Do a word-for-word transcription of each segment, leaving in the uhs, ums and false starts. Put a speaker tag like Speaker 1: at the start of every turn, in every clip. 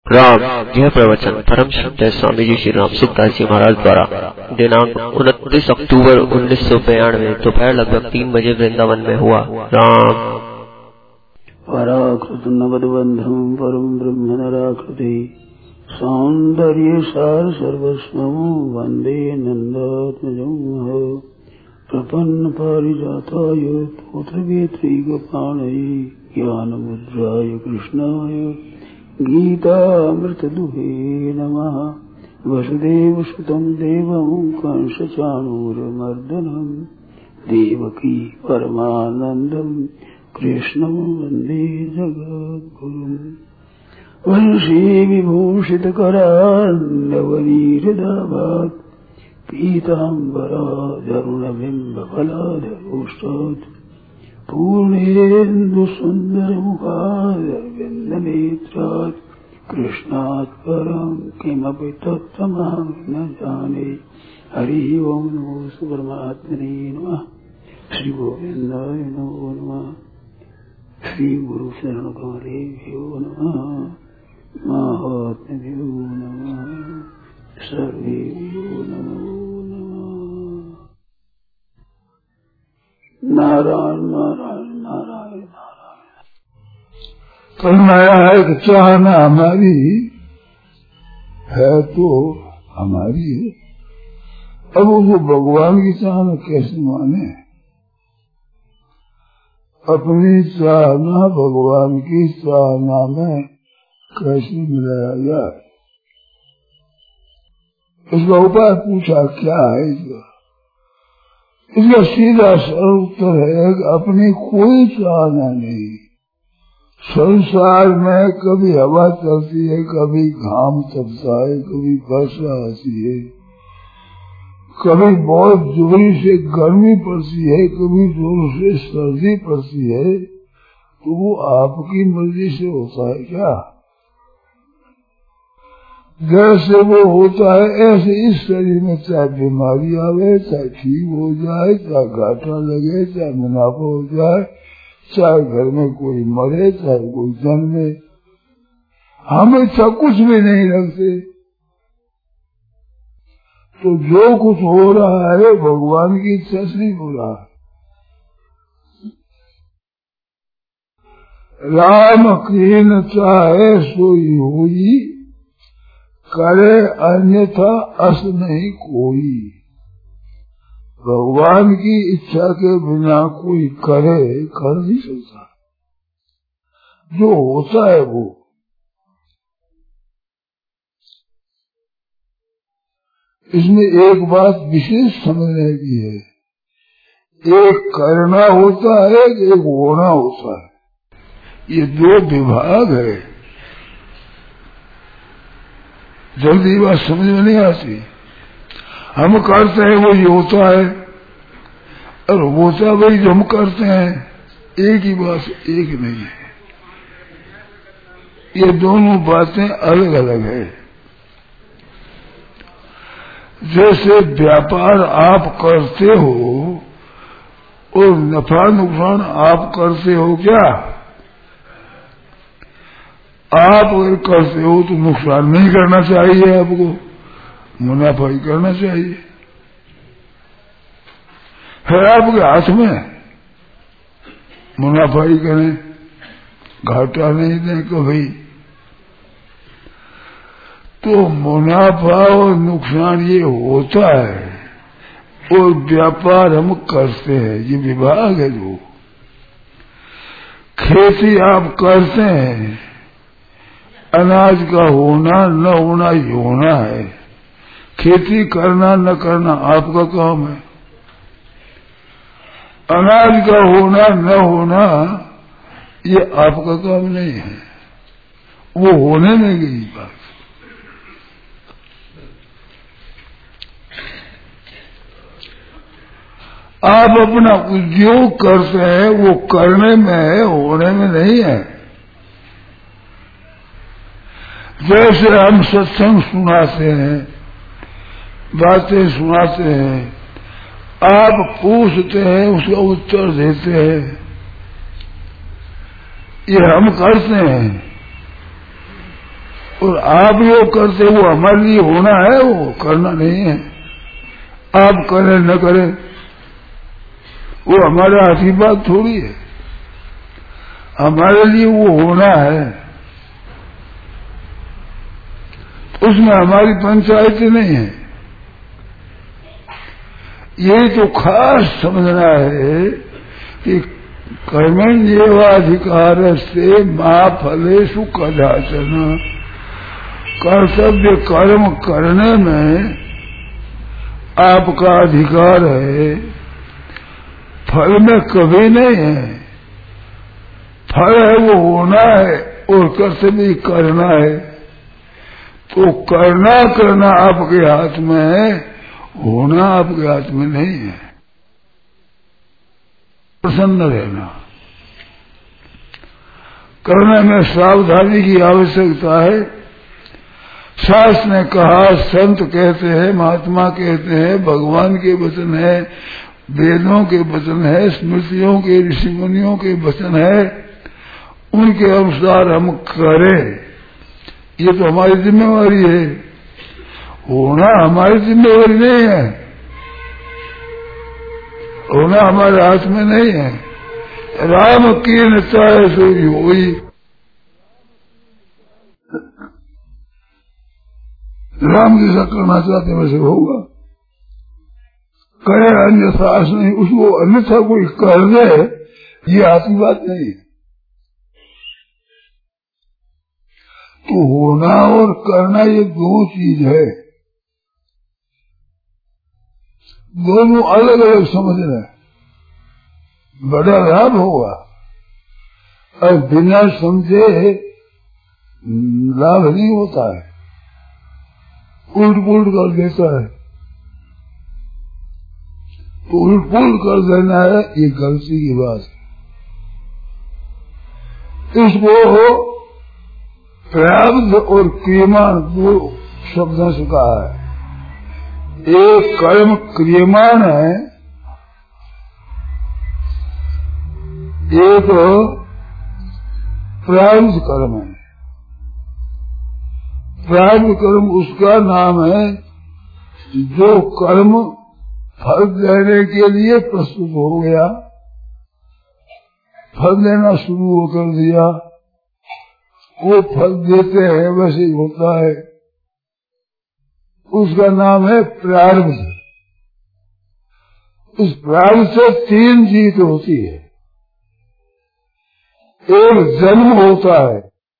Speaker 1: राम। यह प्रवचन परम श्रद्धेय स्वामी जी श्री राम सुखदास जी महाराज द्वारा दिनांक उनतीस अक्टूबर उन्नीस सौ बयानवे दोपहर लगभग तीन बजे वृंदावन में हुआ। राम।
Speaker 2: पराकृत नवदबंधम परम ब्रह्म नराकृति सौंदर्य सार सर्वस्वं वंदे नंदात्मजं प्रपन्न पारिजाताय पुत्रवेत्री गोपाणये ज्ञानमुद्राय कृष्णाय गीतामृतदुहे नमः। वसुदेवसुतं देवं कंसचाणूरमर्दनं देवकी परमानन्दं कृष्णं वन्दे जगद्गुरुम्। वंशी विभूषितकरान्नवनीहृदाभात् पीताम्बराधरुणबिम्बफलाधरोष्टात् पूर्णेन्दुसुन्दरमुखारविन्दनेत्रात् कृष्णात् परं किमपि तत्त्वमहं न जाने। हरिः ओं नमो परमात्मने नमः। श्री गोविन्दाय नमो नमः। श्री गुरु शरण कमलेभ्यो नमः। महात्म्यो नमः। सर्वेभ्यो नमो नमः। नारायण नारायण नारायण नारायण।
Speaker 3: करनाया है कि चाहना हमारी है तो हमारी है। अब वो भगवान की चाहना कैसे माने? अपनी चाहना भगवान की चाहना में कैसे मिलाया जाए, इसका उपाय पूछा। क्या है इसका? इसका सीधा सरल उत्तर है कि अपनी कोई चाहना नहीं। संसार में कभी हवा चलती है, कभी घाम तपता है, कभी वर्षा आती है, कभी बहुत जोरी से गर्मी पड़ती है, कभी जोर से सर्दी पड़ती है। तो वो आपकी मर्जी से होता है क्या? जैसे वो होता है ऐसे इस शरीर में चाहे बीमारी आवे, चाहे ठीक हो जाए, चाहे घाटा लगे, चाहे मुनाफा हो जाए, चाहे घर में कोई मरे, चाहे कोई जन्मे, हम इच्छा कुछ भी नहीं रखते। तो जो कुछ हो रहा है भगवान की इच्छा से नहीं हो रहा है। राम कृष्ण चाहे सोई हुई, करे अन्यथा अस नहीं कोई। भगवान की इच्छा के बिना कोई करे कर नहीं सकता। जो होता है वो इसमें एक बात विशेष समझने की है। एक करना होता है, एक होना होता है। ये दो विभाग है। जल्दी बात समझ में नहीं आती। हम करते हैं वो ये होता है, और होता वही जो हम करते हैं। एक ही बात एक नहीं है। ये दोनों बातें अलग अलग है। जैसे व्यापार आप करते हो और नफा नुकसान आप करते हो क्या? आप अगर करते हो तो नुकसान नहीं करना चाहिए, आपको मुनाफा ही करना चाहिए। है आपके हाथ में, मुनाफा ही करें, घाटा नहीं दें कभी। तो मुनाफा और नुकसान ये होता है, और व्यापार हम करते हैं। ये विभाग है। जो खेती आप करते हैं, अनाज का होना न होना ही होना है। खेती करना न करना आपका काम है। अनाज का होना न होना ये आपका काम नहीं है। वो होने में गई बात। आप अपना उद्योग करते हैं, वो करने में है, होने में नहीं है। जैसे हम सत्संग सुनाते हैं, बातें सुनाते हैं, आप पूछते हैं, उसका उत्तर देते हैं, ये हम करते हैं। और आप जो करते वो हमारे लिए होना है, वो करना नहीं है। आप करें न करें वो हमारे आशीर्वाद थोड़ी है, हमारे लिए वो होना है, उसमें हमारी पंचायत नहीं है। ये तो खास समझना है कि कर्मण्येवाधिकार से मां फलेषु कदाचन, कर्तव्य कर्म करने में आपका अधिकार है, फल में कभी नहीं है। फल है वो होना है और कर्तव्य करना है। तो करना करना आपके हाथ में है, होना आपके हाथ में नहीं है। प्रसन्न रहना, करने में सावधानी की आवश्यकता है। शास्त्र ने कहा, संत कहते हैं, महात्मा कहते हैं, भगवान के वचन है, वेदों के वचन है, स्मृतियों के ऋषि मुनियों के वचन है, उनके अनुसार हम करें। ये तो हमारी जिम्मेवारी है, होना हमारी जिम्मेवारी नहीं है, होना हमारे हाथ में नहीं है। राम की न चाहे सोई होई, राम जैसा करना चाहते वैसे होगा, करे अन्यथा आस नहीं, उसको अन्यथा कोई कर दे, ये आपकी बात नहीं है। तो होना और करना ये दो चीज है, दोनों अलग अलग समझना है, बड़ा लाभ होगा। और बिना समझे लाभ नहीं होता है, उल्ट पुल्ट कर देता है। तो उल्ट पुल्ट कर देना है, ये गलती की बात है। इसको प्रारब्ध और क्रियमाण दो शब्दों से कहा है। एक कर्म क्रियमाण है, एक प्रारब्ध कर्म है। प्रारब्ध कर्म उसका नाम है जो कर्म फल देने के लिए प्रस्तुत हो गया, फल देना शुरू कर दिया, वो फल देते हैं वैसे ही होता है, उसका नाम है प्रारब्ध। इस प्रारब्ध से तीन चीज होती है। एक जन्म होता है,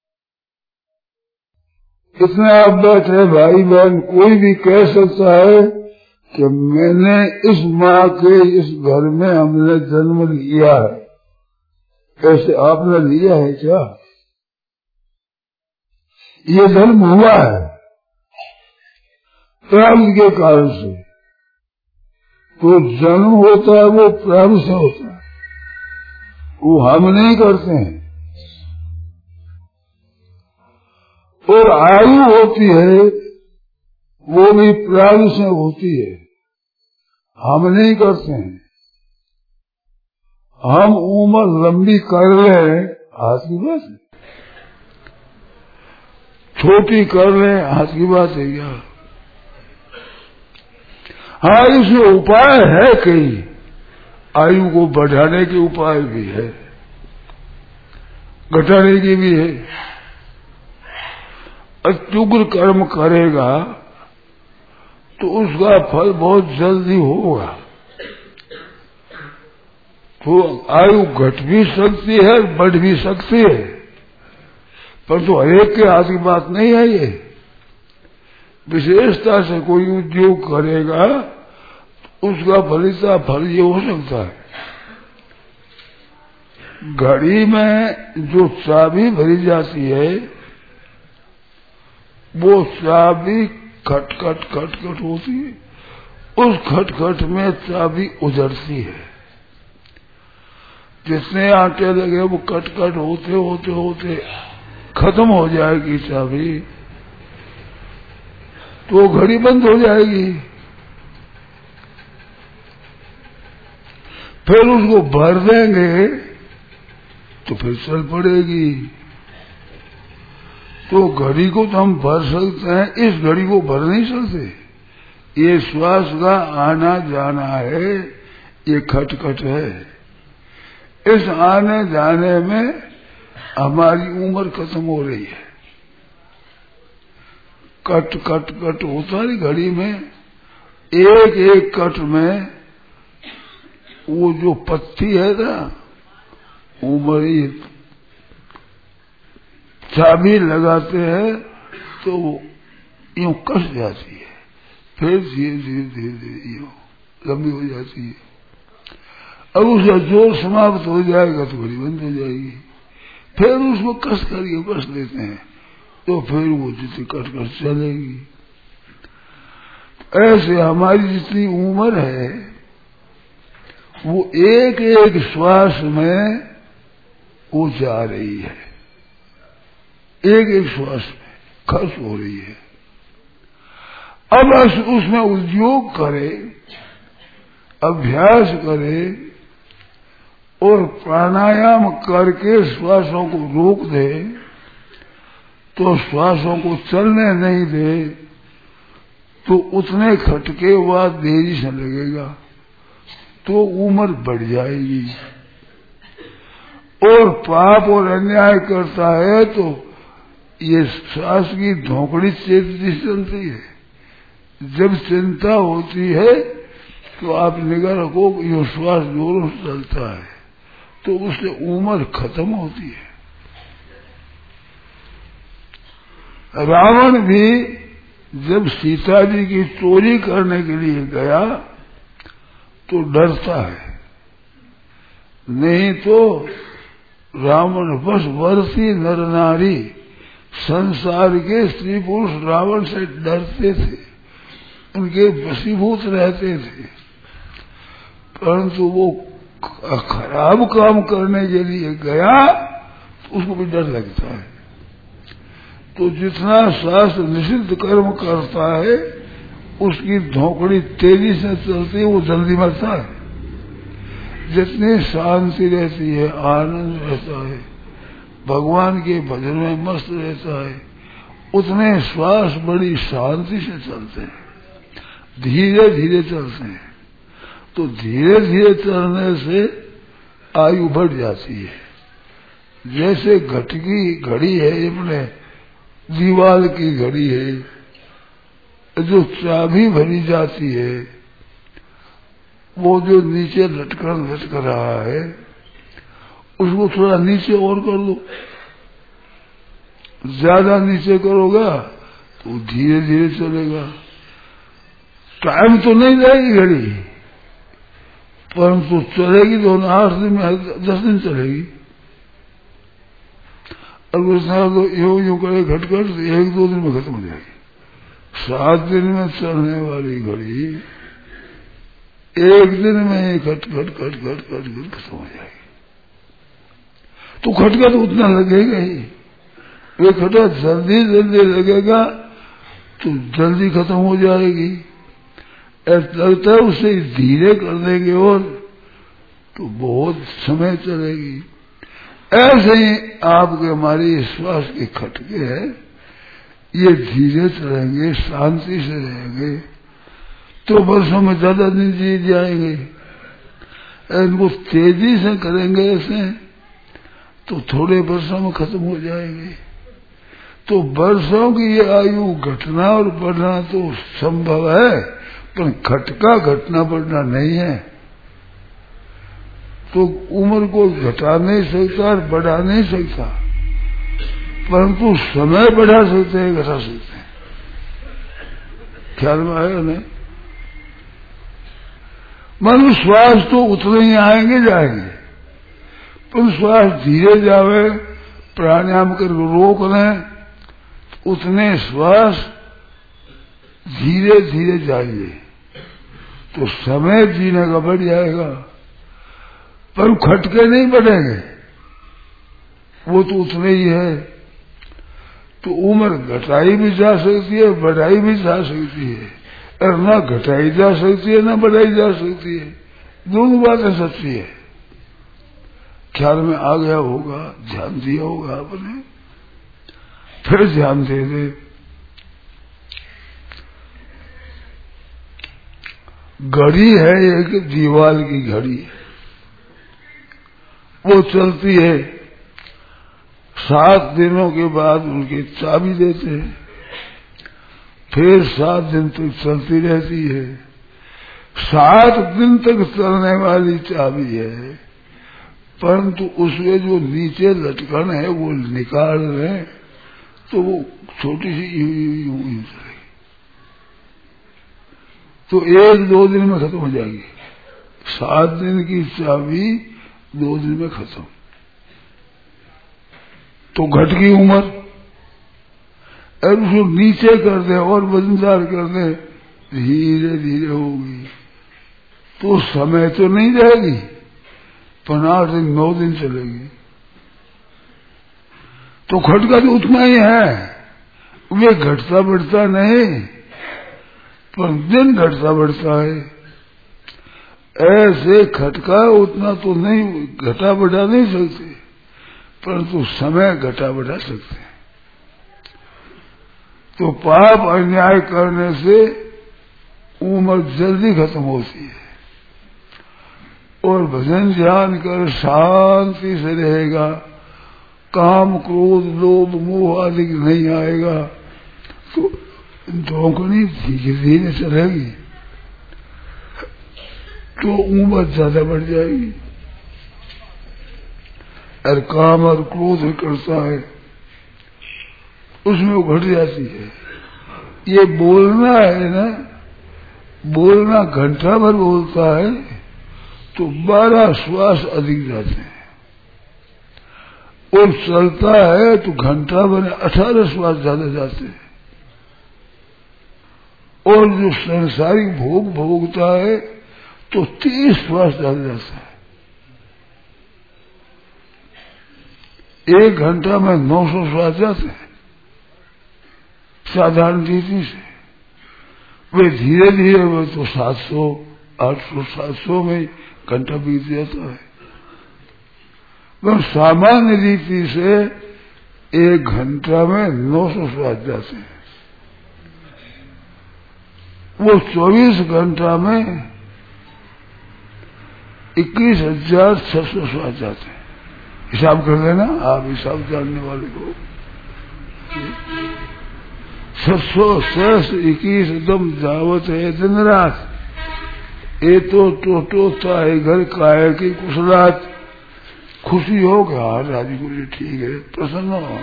Speaker 3: इतने आप बैठे भाई बहन, कोई भी कह सकता है कि मैंने इस माँ के इस घर में हमने जन्म लिया है, ऐसे आपने लिया है क्या? ये जन्म हुआ है प्रारब्ध के कारण से। तो जन्म होता है वो प्रारब्ध से होता है, वो हम नहीं करते हैं। और आयु होती है वो भी प्रारब्ध से होती है, हम नहीं करते हैं। हम उम्र लंबी कर रहे हैं, हाथ की बात है, छोटी कर रहे हैं, हाथ की बात है क्या? हाँ, इसमें उपाय है, कई आयु को बढ़ाने के उपाय भी है, घटाने के भी है। अत्युग्र कर्म करेगा तो उसका फल बहुत जल्दी होगा। तो आयु घट भी सकती है, बढ़ भी सकती है, पर तो हरेक के हाथ की बात नहीं है। ये विशेषता से कोई उद्योग करेगा तो उसका फलिता फल ये हो सकता है। घड़ी में जो चाबी भरी जाती है वो चाबी खटखट खटखट होती है, उस खटखट में चाबी उजड़ती है। जितने आटे लगे वो कटकट होते होते होते खत्म हो जाएगी चाबी, तो घड़ी बंद हो जाएगी। फिर उसको भर देंगे तो फिर चल पड़ेगी। तो घड़ी को तो हम भर सकते हैं, इस घड़ी को भर नहीं सकते। ये श्वास का आना जाना है, ये खटखट है। इस आने जाने में हमारी उम्र खत्म हो रही है। कट कट कट होता है घड़ी में, एक एक कट में वो जो पत्ती है ना, उम्र चाबी लगाते हैं तो यूं कस जाती है, फिर धीरे धीरे धीरे धीरे यूं लंबी हो जाती है। अब उसका जोर समाप्त हो जाएगा तो घड़ी बंद हो जाएगी। फिर उसको कस करके कस लेते हैं तो फिर वो जितनी कट कर चलेगी। ऐसे हमारी जितनी उम्र है वो एक एक श्वास में वो जा रही है, एक एक श्वास में खर्च हो रही है। अब उसमें उद्योग करे, अभ्यास करे और प्राणायाम करके श्वासों को रोक दे, तो श्वासों को चलने नहीं दे, तो उतने खटके बाद देरी से लगेगा तो उम्र बढ़ जाएगी। और पाप और अन्याय करता है तो ये श्वास की धोकड़ी चेतती चलती है। जब चिंता होती है तो आप निगाह रखो, ये श्वास जोरों से चलता है तो उससे उम्र खत्म होती है। रावण भी जब सीता जी की चोरी करने के लिए गया तो डरता है, नहीं तो रावण बस वर्षी नर नारी संसार के स्त्री पुरुष रावण से डरते थे, उनके वशीभूत रहते थे। परंतु वो खराब काम करने के लिए गया तो उसको भी डर लगता है। तो जितना शास्त्र निषिद्ध कर्म करता है उसकी धोकड़ी तेजी से चलती है, वो जल्दी मरता है। जितनी शांति रहती है, आनंद रहता है, भगवान के भजन में मस्त रहता है, उतने श्वास बड़ी शांति से चलते हैं, धीरे धीरे चलते हैं। तो धीरे धीरे चलने से आयु बढ़ जाती है। जैसे घटकी घड़ी है, अपने दीवार की घड़ी है, जो चाबी भरी जाती है वो जो नीचे लटकन लटक रहा है उसको थोड़ा नीचे और कर दो। ज्यादा नीचे करोगा तो धीरे धीरे चलेगा। टाइम तो नहीं जाएगी घड़ी, परंतु चलेगी तो आठ दिन में दस दिन चलेगी। अगर तो यूं यूं करे घटकर तो एक दो दिन में खत्म हो जाएगी। सात दिन में चलने वाली घड़ी एक दिन में ही खट खट खट खट खट खट खत्म हो जाएगी। तो खटका तो उतना लगेगा ही, वे खटा जल्दी जल्दी लगेगा तो जल्दी खत्म हो जाएगी। ऐसा लगता है उसे धीरे कर देंगे और तो बहुत समय चलेगी। ऐसे ही आपके हमारी श्वास के खटके हैं, ये धीरे चलेंगे, शांति से रहेंगे तो वर्षों में ज्यादा दिन जी जाएंगे। इनको तेजी से करेंगे ऐसे तो थोड़े वर्षों में खत्म हो जाएंगे। तो वर्षों की ये आयु घटना और बढ़ना तो संभव है, पर खटका घटना बढ़ना नहीं है। तो उम्र को घटा नहीं सकता और बढ़ा नहीं सकता, परंतु समय बढ़ा सकते हैं, घटा सकते हैं। ख्याल में आया नहीं? मन श्वास तो उतने ही आएंगे जाएंगे, पर श्वास धीरे जावे, प्राणायाम कर रोक लें, उतने श्वास धीरे धीरे जाइए तो समय जीने का बढ़ जाएगा। पर खटके नहीं बढ़ेंगे, वो तो उतने ही है। तो उम्र घटाई भी जा सकती है, बढ़ाई भी जा सकती है, और ना घटाई जा सकती है ना बढ़ाई जा सकती है। दोनों बातें सच्ची है। ख्याल में आ गया होगा, ध्यान दिया होगा आपने। फिर ध्यान दे दे। घड़ी है एक दीवार की घड़ी, वो चलती है। सात दिनों के बाद उनकी चाबी देते हैं, फिर सात दिन तक चलती रहती है। सात दिन तक चलने वाली चाबी है, परंतु उसमें जो नीचे लटकन है वो निकाल रहे तो वो छोटी सी यूं यूं चलेगी, तो एक दो दिन में खत्म हो जाएगी। सात दिन की चाबी दो दिन में खत्म। तो घट की उम्र और उसको नीचे कर दे और वजनदार कर दे, धीरे धीरे होगी, तो समय तो नहीं जाएगी, पर आठ दिन नौ दिन चलेगी। तो घट का तो उतना ही है, वे घटता बढ़ता नहीं, पर दिन घटता बढ़ता है। ऐसे खटका उतना तो नहीं घटा बढ़ा नहीं सकते, परंतु समय घटा बढ़ा सकते हैं। तो पाप अन्याय करने से उम्र जल्दी खत्म होती है, और भजन ध्यान कर शांति से रहेगा, काम क्रोध लोभ मोह आदि नहीं आएगा, तो धोखनी धीरे धीरे चलेगी, तो उम्र ज्यादा बढ़ जाएगी। और काम और क्रोध करता है उसमें वो घट जाती है। ये बोलना है ना, बोलना घंटा भर बोलता है तो बारह श्वास अधिक जाते हैं, और चलता है तो घंटा भर अठारह श्वास ज्यादा जाते हैं, और जो संसारिक भोग भोगता है तो तीस श्वास ज्यादा जाता है। एक घंटा में नौ सौ श्वास जाते हैं साधारण रीति से। वे धीरे धीरे वे तो सात सौ आठ सौ सात सौ में घंटा बीत जाता है, पर सामान्य रीति से एक घंटा में नौ सौ श्वास जाते हैं। वो चौबीस घंटा में इक्कीस हजार छह सौ श्वास जाते हैं। हिसाब कर लेना आप, हिसाब जानने वाले को। छह सौ सहस इक्कीस दम जावत है दिन रात, ये तो टोटोता है घर काया की कुशलात। खुशी हो गया राजी को, ठीक है, प्रसन्न हो।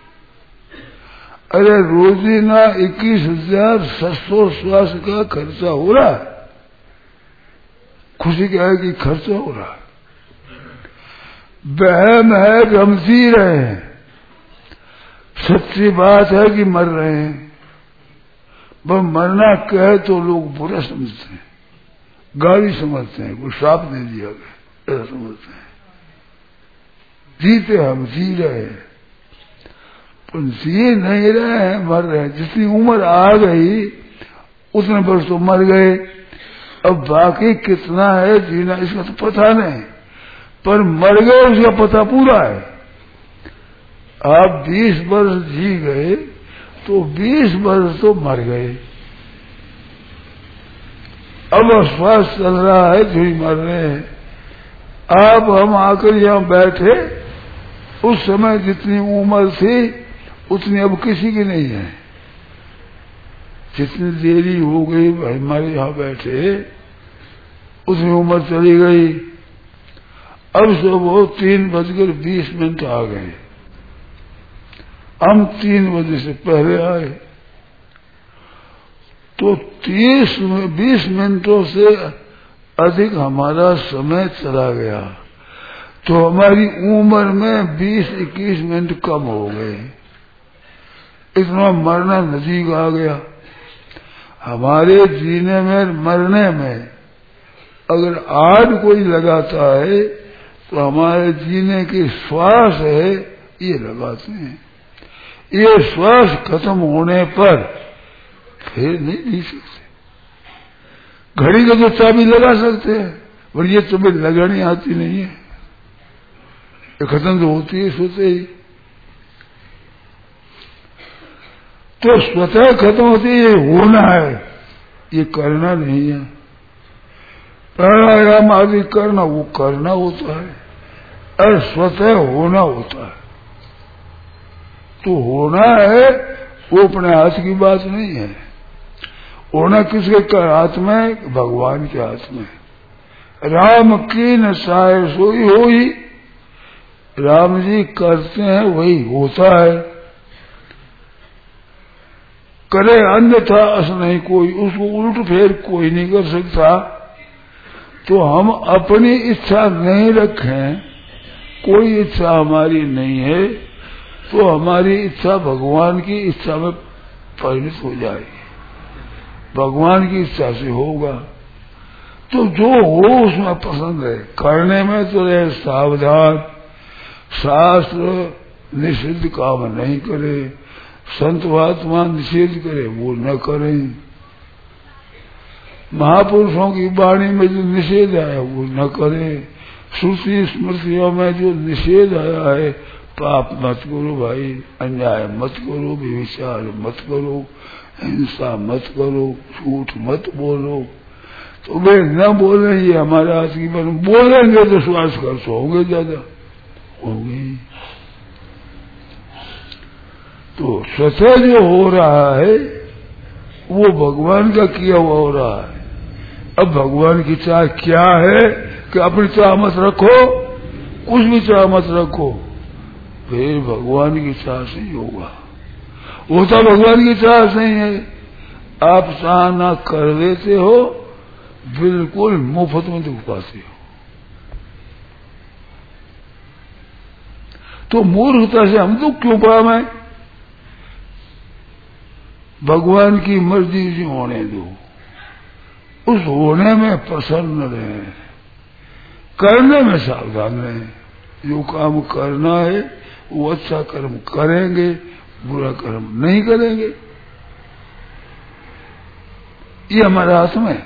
Speaker 3: अरे रोजीना इक्कीस हजार छह सौ श्वास का खर्चा हो रहा है, खुशी क्या है कि खर्चा हो रहा है। वहम है कि हम जी रहे हैं, सच्ची बात है कि मर रहे हैं। वह मरना कहे तो लोग बुरा समझते हैं, गाली समझते हैं, कोई श्राप दे दिया गया ऐसा समझते हैं। जीते हम जी रहे हैं, पर जी नहीं रहे हैं, मर रहे हैं। जितनी उम्र आ गई उतने वर्ष तो मर गए, अब बाकी कितना है जीना इसका तो पता नहीं, पर मर गए उसका पता पूरा है। आप बीस वर्ष जी गए तो बीस वर्ष तो मर गए। अब श्वास चल रहा है जो ही मर रहे हैं। आप हम आकर यहां बैठे, उस समय जितनी उम्र थी उतनी अब किसी की नहीं है। जितनी देरी हो गई हमारे यहां बैठे उतनी उम्र चली गई। अब सब वो तीन बजकर बीस मिनट आ गए, हम तीन बजे से पहले आए, तो तीस में बीस मिनटों से अधिक हमारा समय चला गया, तो हमारी उम्र में बीस इक्कीस मिनट कम हो गए। इतना मरना नजीक आ गया। हमारे जीने में मरने में अगर आठ कोई लगाता है तो हमारे जीने की श्वास है ये लगाते हैं। ये श्वास खत्म होने पर फिर नहीं जी सकते। घड़ी का तो चाबी लगा सकते हैं, पर ये तुम्हें लगानी आती नहीं है, ये खत्म तो होती है सोते ही। तो स्वतः खत्म होती है, ये होना है, ये करना नहीं है। प्राणायाम आदि करना वो करना होता है और स्वतः होना होता है। तो होना है वो अपने हाथ की बात नहीं है। होना किसके हाथ में? भगवान के हाथ में। राम की न साय सोई हो ही, राम जी करते हैं वही होता है। करे अन्यथा अस नहीं कोई, उसको उल्ट फेर कोई नहीं कर सकता। तो हम अपनी इच्छा नहीं रखें, कोई इच्छा हमारी नहीं है, तो हमारी इच्छा भगवान की इच्छा में परिणत हो जाएगी, भगवान की इच्छा से होगा। तो जो हो उसमें पसंद है, करने में तो रहे सावधान, शास्त्र निषिद्ध काम नहीं करे, संत महात्मा निषेध करे वो न करें, महापुरुषों की वाणी में जो निषेध आया वो न करें, श्रुति स्मृतियों में जो निषेध आया है, पाप मत करो भाई, अन्याय मत करो, व्यभिचार मत करो, हिंसा मत करो, झूठ मत बोलो, तो वे न बोले ये हमारे हाथ की बात। बोलेंगे तो श्वास खर्च होंगे, ज्यादा होंगे। तो स्वतः जो हो रहा है वो भगवान का किया हुआ हो रहा है। अब भगवान की चाह क्या है कि अपनी चाह मत रखो, कुछ भी चाह मत रखो, फिर भगवान की चाह से ही होगा। होता भगवान की चाह से ही है। आप चाह ना कर देते हो, बिल्कुल मुफ्त में दुख पाते हो। तो मूर्खता से हम दुख क्यों पावे? भगवान की मर्जी से होने दो, उस होने में प्रसन्न रहे, करने में सावधान रहे। जो काम करना है वो अच्छा कर्म करेंगे, बुरा कर्म नहीं करेंगे, ये हमारे हाथ में।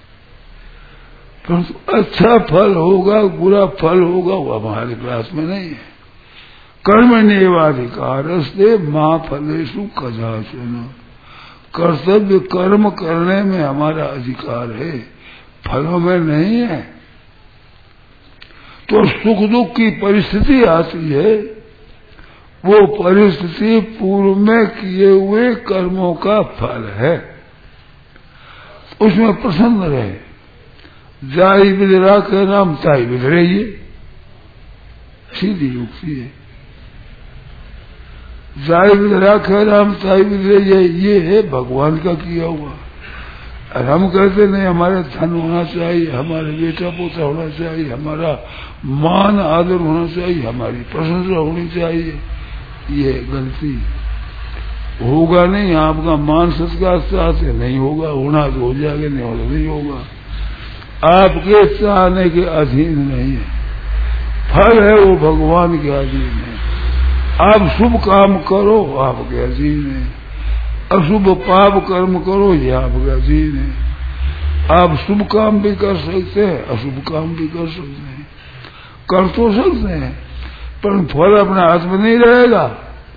Speaker 3: परंतु अच्छा फल होगा बुरा फल होगा वो हमारे हाथ में नहीं है। कर्मण्येवाधिकार से मां फलेषु कदाचन, कर्तव्य कर्म करने में हमारा अधिकार है, फलों में नहीं है। तो सुख दुख की परिस्थिति आती है, वो परिस्थिति पूर्व में किए हुए कर्मों का फल है, उसमें प्रसन्न रहे। जाई बिदरा के नाम ताई बिदरेये, सीधी युक्ति है। जाई बिदरा के नाम ताई बिदरेये, ये है भगवान का किया हुआ। और हम कहते नहीं हमारे धन होना चाहिए, हमारे बेटा पोता होना चाहिए, हमारा मान आदर होना चाहिए, हमारी प्रशंसा होनी चाहिए, ये गलती। होगा नहीं, आपका मान सत्कार चाहते नहीं होगा, होना तो हो जाएगा, नहीं होगा नहीं होगा। आपके चाहने के अधीन नहीं है, फल है वो भगवान के अधीन है। आप शुभ काम करो आपके अधीन है, अशुभ पाप कर्म करो ये आपके अधीन है। आप शुभ काम भी कर सकते हैं, अशुभ काम भी कर सकते हैं, कर तो सकते हैं, पर फल अपने हाथ में नहीं रहेगा।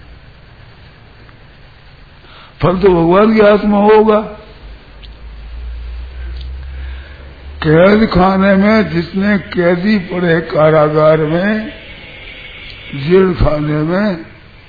Speaker 3: फल तो भगवान के हाथ में होगा। कैद खाने में जितने कैदी पड़े कारागार में, जेल खाने में,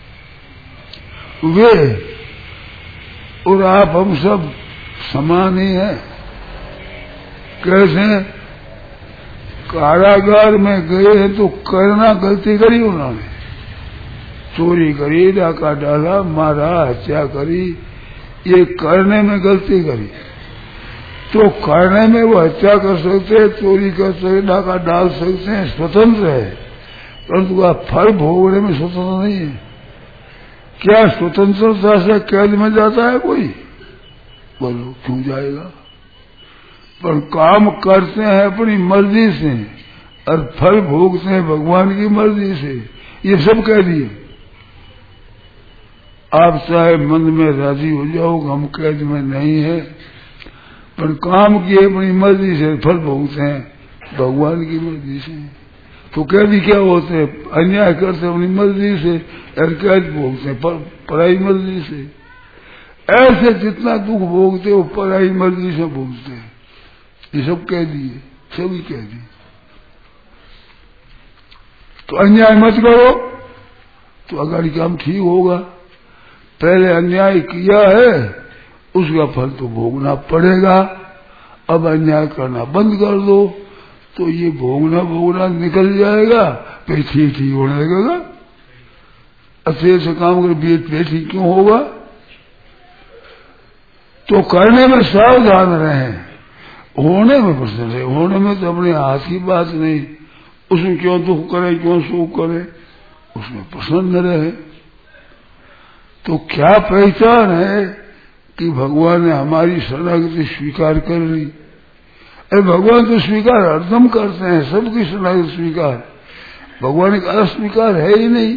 Speaker 3: वे और आप हम सब समान ही हैं। कैसे? कारागार में गए हैं तो करना गलती करी उन्होंने, चोरी करी, डाका डाला, मारा, हत्या करी, ये करने में गलती करी। तो करने में वो हत्या कर सकते हैं, चोरी कर सकते, डाका डाल सकते हैं, स्वतंत्र है, परंतु आप फल भोगने में स्वतंत्र नहीं है। क्या स्वतंत्रता से कैद में जाता है कोई? बोलो क्यों जाएगा? पर काम करते हैं अपनी मर्जी से और फल भोगते हैं भगवान की मर्जी से, ये सब कह दिए। आप चाहे मन में राजी हो जाओ, हम कैद में नहीं है, पर काम किए अपनी मर्जी से, फल भोगते हैं भगवान की मर्जी से। तो कैदी क्या होते हैं? अन्याय करते अपनी मर्जी से और कैद भोगते हैं पराई मर्जी से। ऐसे जितना दुख भोगते हो पराई मर्जी से भोगते हैं। ये सब कह दिए, सभी कह दिए। तो अन्याय मत करो तो अगर काम ठीक होगा। पहले अन्याय किया है उसका फल तो भोगना पड़ेगा। अब अन्याय करना बंद कर दो तो ये भोगना भोगना निकल जाएगा, फिर ठीक ठीक होने लगेगा। अच्छे से काम कर बेट बेटी क्यों होगा? तो करने में सावधान रहें, होने में प्रसन्न रहे। होने में तो अपने हाथ की बात नहीं, उसमें क्यों दुख करे क्यों सुख करे, उसमें प्रसन्न रहे। तो क्या पहचान है कि भगवान ने हमारी शरणागति स्वीकार कर ली? अरे भगवान तो स्वीकार हरदम करते हैं, सबकी शरणागति स्वीकार। भगवान का अस्वीकार है ही नहीं।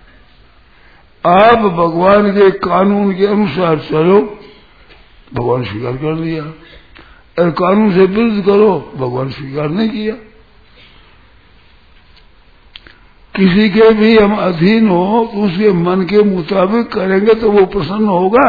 Speaker 3: आप भगवान के कानून के अनुसार चलो, भगवान स्वीकार कर लिया। अरे कानून से विरुद्ध करो, भगवान स्वीकार नहीं किया। किसी के भी हम अधीन हो तो उसके मन के मुताबिक करेंगे तो वो प्रसन्न होगा,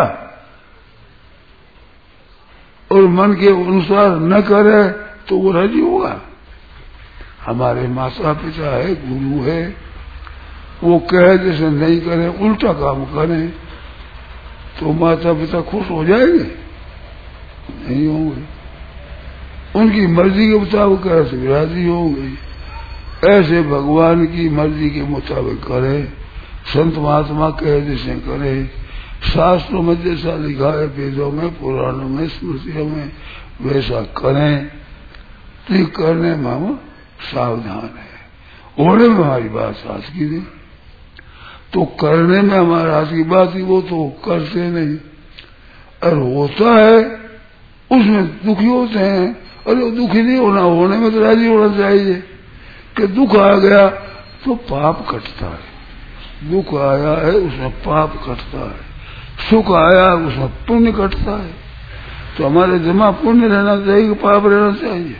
Speaker 3: और मन के अनुसार न करे तो वो राजी होगा। हमारे माता पिता है, गुरु है, वो कहे जैसे नहीं करें, उल्टा काम करें तो माता पिता खुश हो जाएंगे? नहीं होंगे। उनकी मर्जी के मुताबिक करे तो राजी होंगे। ऐसे भगवान की मर्जी के मुताबिक करें, संत महात्मा कहे जैसे करें, शास्त्रों में जैसा लिखा है, वेदों में, पुराणों में, स्मृतियों में, वैसा करें। तो ये करने में हम सावधान है। होने में हमारी बात सास की नहीं, तो करने में हमारा हाथ की बात ही, वो तो करते नहीं। और होता है उसमें दुखी होते हैं। अरे दुखी नहीं होना, होने में तो राजी होना चाहिए कि दुख आ गया तो पाप कटता है, दुख आया है उसमें पाप कटता है, सुख आया उसमें पुण्य कटता है। तो हमारे जमा पुण्य रहना चाहिए कि पाप रहना चाहिए?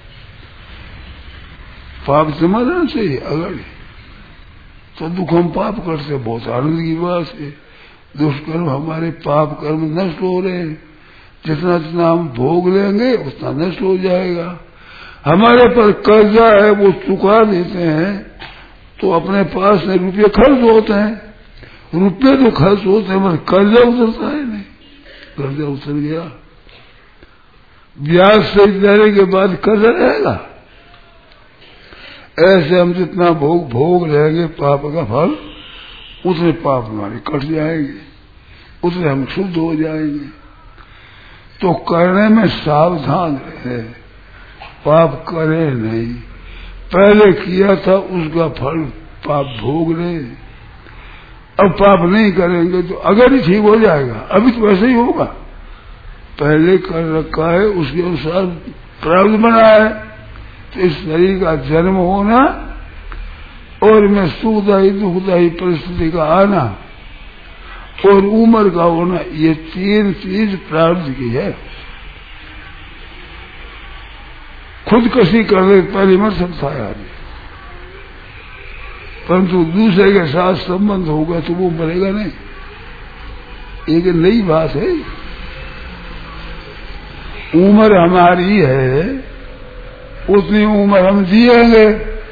Speaker 3: पाप जमा रहना चाहिए। अगर तो दुख हम पाप करते, बहुत आनंद की बात है। दुष्कर्म हमारे पाप कर्म नष्ट हो रहे हैं, जितना जितना हम भोग लेंगे उतना नष्ट हो जाएगा। हमारे पर कर्जा है वो चुका देते हैं तो अपने पास में रुपये खर्च होते हैं, रुपये तो खर्च होते हैं मगर कर्जा उतरता है नहीं। कर्जा उतर गया, ब्याज से देने के बाद कर्जा रहेगा। ऐसे हम जितना भोग भोग रहेंगे पाप का फल, उतने पाप हमारे कट जाएंगे, उतने हम शुद्ध हो जाएंगे। तो करने में सावधान रहे, पाप करे नहीं। पहले किया था उसका फल पाप भोग रहे, अब पाप नहीं करेंगे तो अगर ही ठीक हो जाएगा। अभी तो वैसे ही होगा, पहले कर रखा है उसके अनुसार प्रारब्ध बना है। तो इस शरीर का जन्म होना और में सुखदायी दुखदायी परिस्थिति का आना और उम्र का होना, ये तीन चीज प्रारब्ध की है। खुदकशी करने पहले मर सकता है आदमी, परंतु दूसरे के साथ संबंध होगा तो वो मरेगा नहीं। एक नई बात है, उम्र हमारी है, उतनी उम्र हम जिएंगे,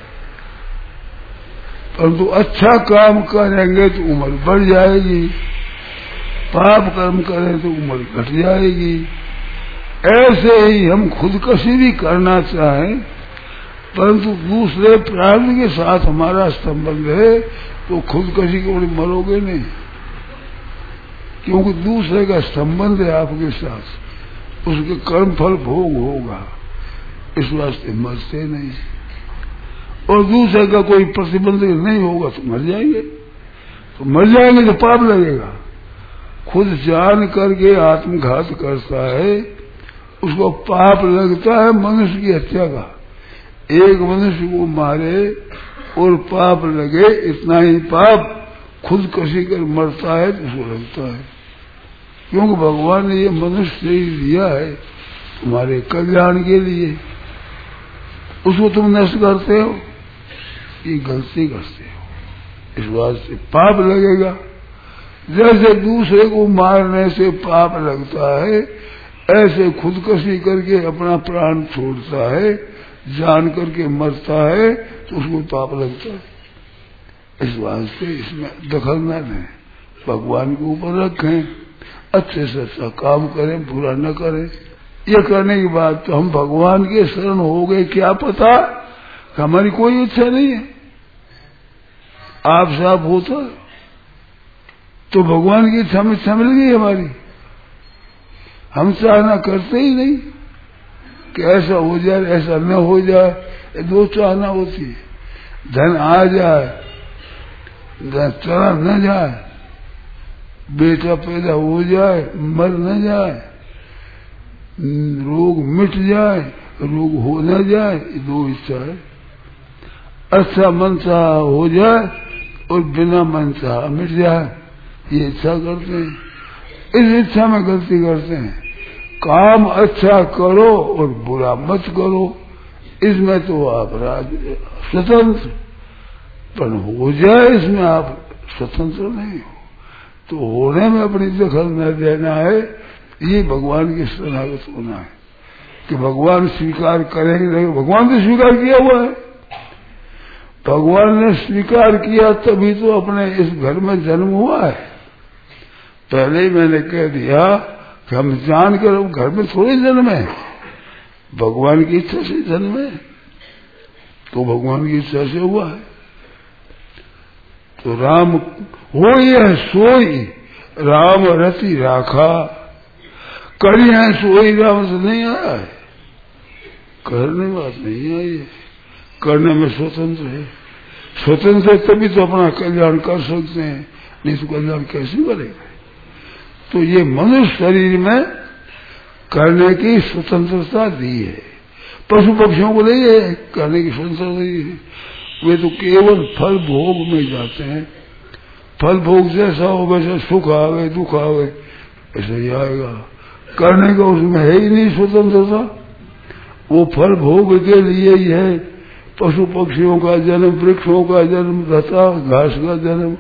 Speaker 3: परंतु अच्छा काम करेंगे तो उम्र बढ़ जाएगी, पाप कर्म करें तो उम्र घट जाएगी। ऐसे ही हम खुदकशी भी करना चाहें, परंतु दूसरे प्राणी के साथ हमारा संबंध है तो खुदकशी को मरोगे नहीं, क्योंकि दूसरे का संबंध है आपके साथ, उसके कर्म फल भोग होगा, इस वास्ते मरते नहीं। और दूसरे का कोई प्रतिबंध नहीं होगा तो मर जाएंगे, तो मर जाएंगे तो पाप लगेगा। खुद जान करके आत्मघात करता है उसको पाप लगता है मनुष्य की हत्या का। एक मनुष्य को मारे और पाप लगे, इतना ही पाप खुदकशी कर मरता है तो उसको लगता है, क्योंकि भगवान ने ये मनुष्य शरीर दिया है तुम्हारे कल्याण के लिए, उसको तुम नष्ट करते हो, ये गलती करते हो, इस बात से पाप लगेगा। जैसे दूसरे को मारने से पाप लगता है, ऐसे खुदकशी करके अपना प्राण छोड़ता है, जान करके मरता है तो उसको पाप लगता है। इस वास्ते इसमें दखल न लें, भगवान के ऊपर रखें, अच्छे से अच्छा काम करें, बुरा न करें। ये करने के बाद तो हम भगवान के शरण हो गए, क्या पता कि हमारी कोई इच्छा नहीं है। आप साफ होता तो भगवान की इच्छा में इच्छा मिल गई हमारी। हम चाहना करते ही नहीं कि ऐसा हो जाए ऐसा न हो जाए, दो चाहना होती है। धन आ जाए, धन चला न जाए, बेटा पैदा हो जाए मर न जाए, रोग मिट जाए रोग हो न जाए, दो इच्छा है। अच्छा मनसा हो जाए और बिना मनसा मिट जाए, ये इच्छा करते हैं। इस इच्छा में गलती करते हैं। काम अच्छा करो और बुरा मत करो, इसमें तो आप राज स्वतंत्र, पर हो जाए इसमें आप स्वतंत्र नहीं हो, तो होने में अपनी दखल न देना है। ये भगवान की शरणागत होना है कि भगवान स्वीकार करेंगे नहीं। भगवान ने स्वीकार किया हुआ है, भगवान ने स्वीकार किया तभी तो अपने इस घर में जन्म हुआ है। पहले ही मैंने कह दिया कि हम जान कर घर में थोड़े जन्म है, भगवान की इच्छा से जन्म है, तो भगवान की इच्छा से हुआ है। तो राम हो है सोई राम रति राखा, करी है सोई राम से नहीं आया है, करने बात नहीं आई है, करने में स्वतंत्र है। स्वतंत्र है तभी तो अपना कल्याण कर सकते हैं, नहीं तो कल्याण कैसे करेगा। तो ये मनुष्य शरीर में करने की स्वतंत्रता दी है, पशु पक्षियों को नहीं है करने की स्वतंत्रता दी है। वे तो केवल फल भोग में जाते हैं, फल भोग जैसा हो वैसा सुख आवे दुख आवे ऐसा ही आएगा, करने का उसमें है ही नहीं स्वतंत्रता। वो फल भोग के लिए ही है, पशु पक्षियों का जन्म, वृक्षों का जन्म, लता घास का जन्म,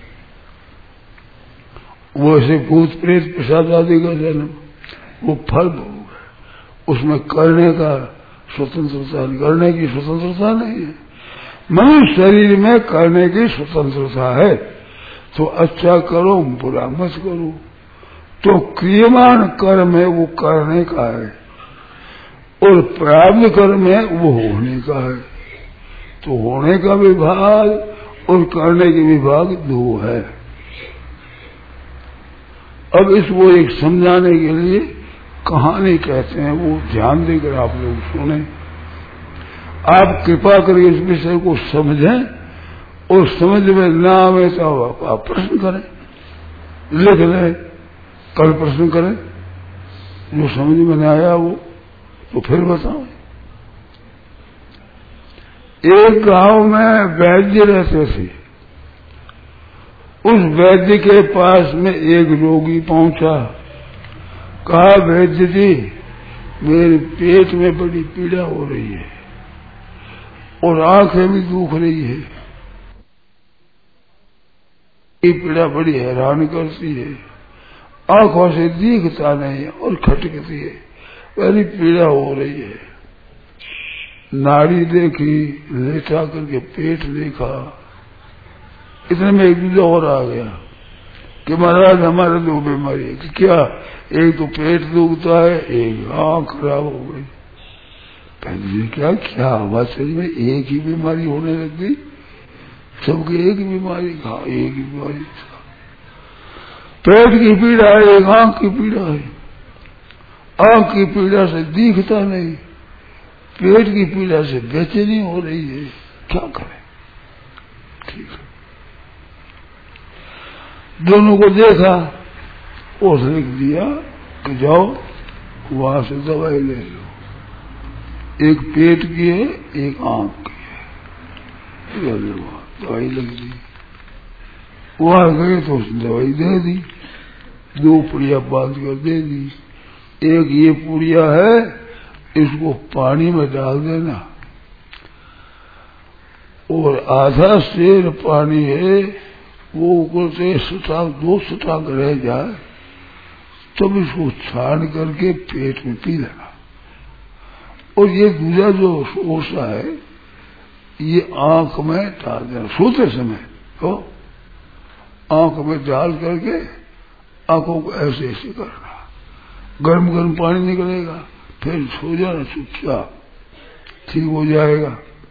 Speaker 3: वो ऐसे भूत प्रेत प्रसाद आदि का जन्म, वो फल भोग है, उसमें करने का स्वतंत्रता, करने की स्वतंत्रता नहीं है। मनुष्य शरीर में करने की स्वतंत्रता है, तो अच्छा करो बुरा मत करो। तो क्रियमान कर्म है वो करने का है, और प्रारब्ध कर्म है वो होने का है। तो होने का विभाग और करने के विभाग दो है। अब इसको एक समझाने के लिए कहानी कहते हैं, वो ध्यान देकर आप लोग सुने। आप कृपा करके इस विषय को समझें, और समझ में ना आवे तो आप प्रश्न करें, लिख लें, कल प्रश्न करें, जो समझ में नहीं आया वो तो फिर बताओ। एक गांव में वैद्य रहते थे, उस वैद्य के पास में एक रोगी पहुंचा, कहा वैद्य जी मेरे पेट में बड़ी पीड़ा हो रही है और आंखें भी दुख रही है, ये पीड़ा बड़ी हैरान करती है, आंखों से दिखता नहीं और खटकती है, बड़ी पीड़ा हो रही है। नाड़ी देखी, लेटा करके पेट देखा, इतने में एक दूसरा और आ गया कि महाराज हमारे दो बीमारी है। कि क्या? एक तो पेट दुखता है, एक आंख खराब हो गई। पहले क्या क्या हुआ शरीर में? एक ही बीमारी होने लग गई, सबकी एक ही बीमारी, कहा एक ही बीमारी, पेट की पीड़ा है, एक आंख की पीड़ा है। आंख की पीड़ा से दिखता नहीं, पेट की पीड़ा से बेचैनी हो रही है, क्या करें? ठीक है, दोनों को देखा और लिख दिया कि जाओ वहां से दवाई ले लो, एक पेट की है एक आंख की है, दवाई लग दी। वहां गए तो उसने दवाई दे दी, दो पुड़िया बांध कर दे दी। एक ये पुड़िया है, इसको पानी में डाल देना, और आधा शेर पानी है वो ऊपर से सुटांग दो सुटांग रह जाए तब इसको छान करके पेट में पी लेना। और ये दूसरा जो ओसा है ये आंख में डाल देना सोते समय, तो आंख में डाल करके आंखों को ऐसे ऐसे करना, गर्म गर्म पानी निकलेगा, फिर सो जाना चुपचाप, ठीक हो जाएगा।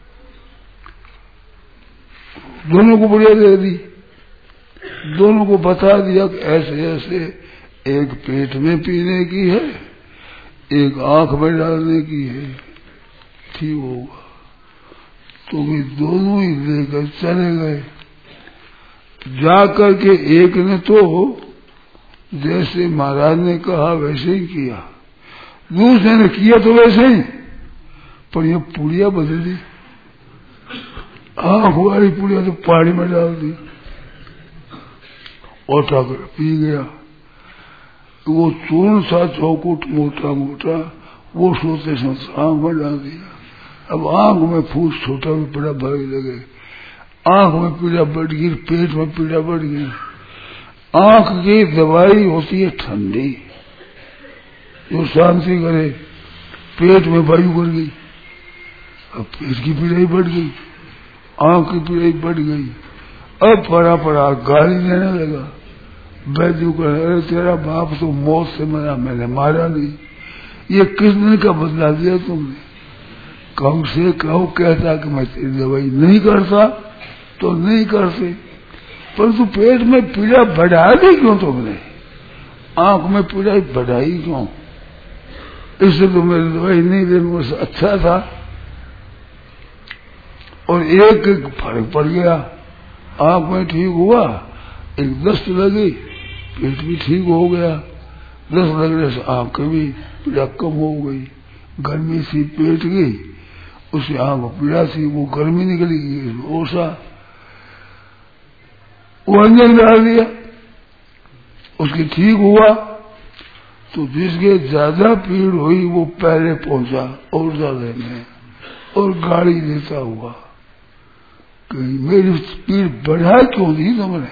Speaker 3: दोनों को बढ़िया दे दी, दोनों को बता दिया कि ऐसे ऐसे एक पेट में पीने की है, एक आंख में डालने की है, ठीक होगा। तो वे दोनों ही लेकर चले गए। जाकर के एक ने तो जैसे महाराज ने कहा वैसे ही किया, दूसरे ने किया तो वैसे ही, पर ये पुड़िया बदली, आंख वाली पुड़िया तो पानी में डाल दी और ठाकर पी गया। वो चूर्ण सा चौकुट मोटा मोटा वो सोते समय आंख में डाल दिया। अब आंख में फूस छोटा भी बड़ा भारी लगे, आंख में पीड़ा बढ़ गई, पेट में पीड़ा बढ़ गई। आंख की दवाई होती है ठंडी जो शांति करे, पेट में वायु बढ़ गई, अब पेट की पीड़ा ही बढ़ गई, आंख की पीड़ा ही बढ़ गई। अब पड़ा पड़ा गाली देने लगा, वैद्य को, अरे तेरा बाप तो मौत से मरा, मैंने मारा नहीं, ये किस दिन का बदला दिया तुमने? कम से कहो कहता कि मैं तेरी दवाई नहीं करता तो नहीं करते, परंतु पेट में पीड़ा बढ़ा दी क्यों तुमने? आंख में पीड़ा बढ़ाई क्यों? इससे तो मेरी दवाई नहीं देने मुझसे अच्छा था। और एक एक फर्क पड़ गया, आंख में ठीक हुआ, एक दस्त लगी, पेट भी ठीक हो गया, दस्त लगने से आंख भी पीड़ा कम हो गई, गर्मी सी पेट की, उससे आंख पीड़ा सी, वो गर्मी निकली गई, ओसा वो अंजन डाल दिया, उसकी ठीक हुआ। तो जिसके ज्यादा पीड़ हुई वो पहले पहुंचा और ज्यादा में, और गाड़ी देता हुआ कि मेरी पीड़ बढ़ा क्यों दी तुमने?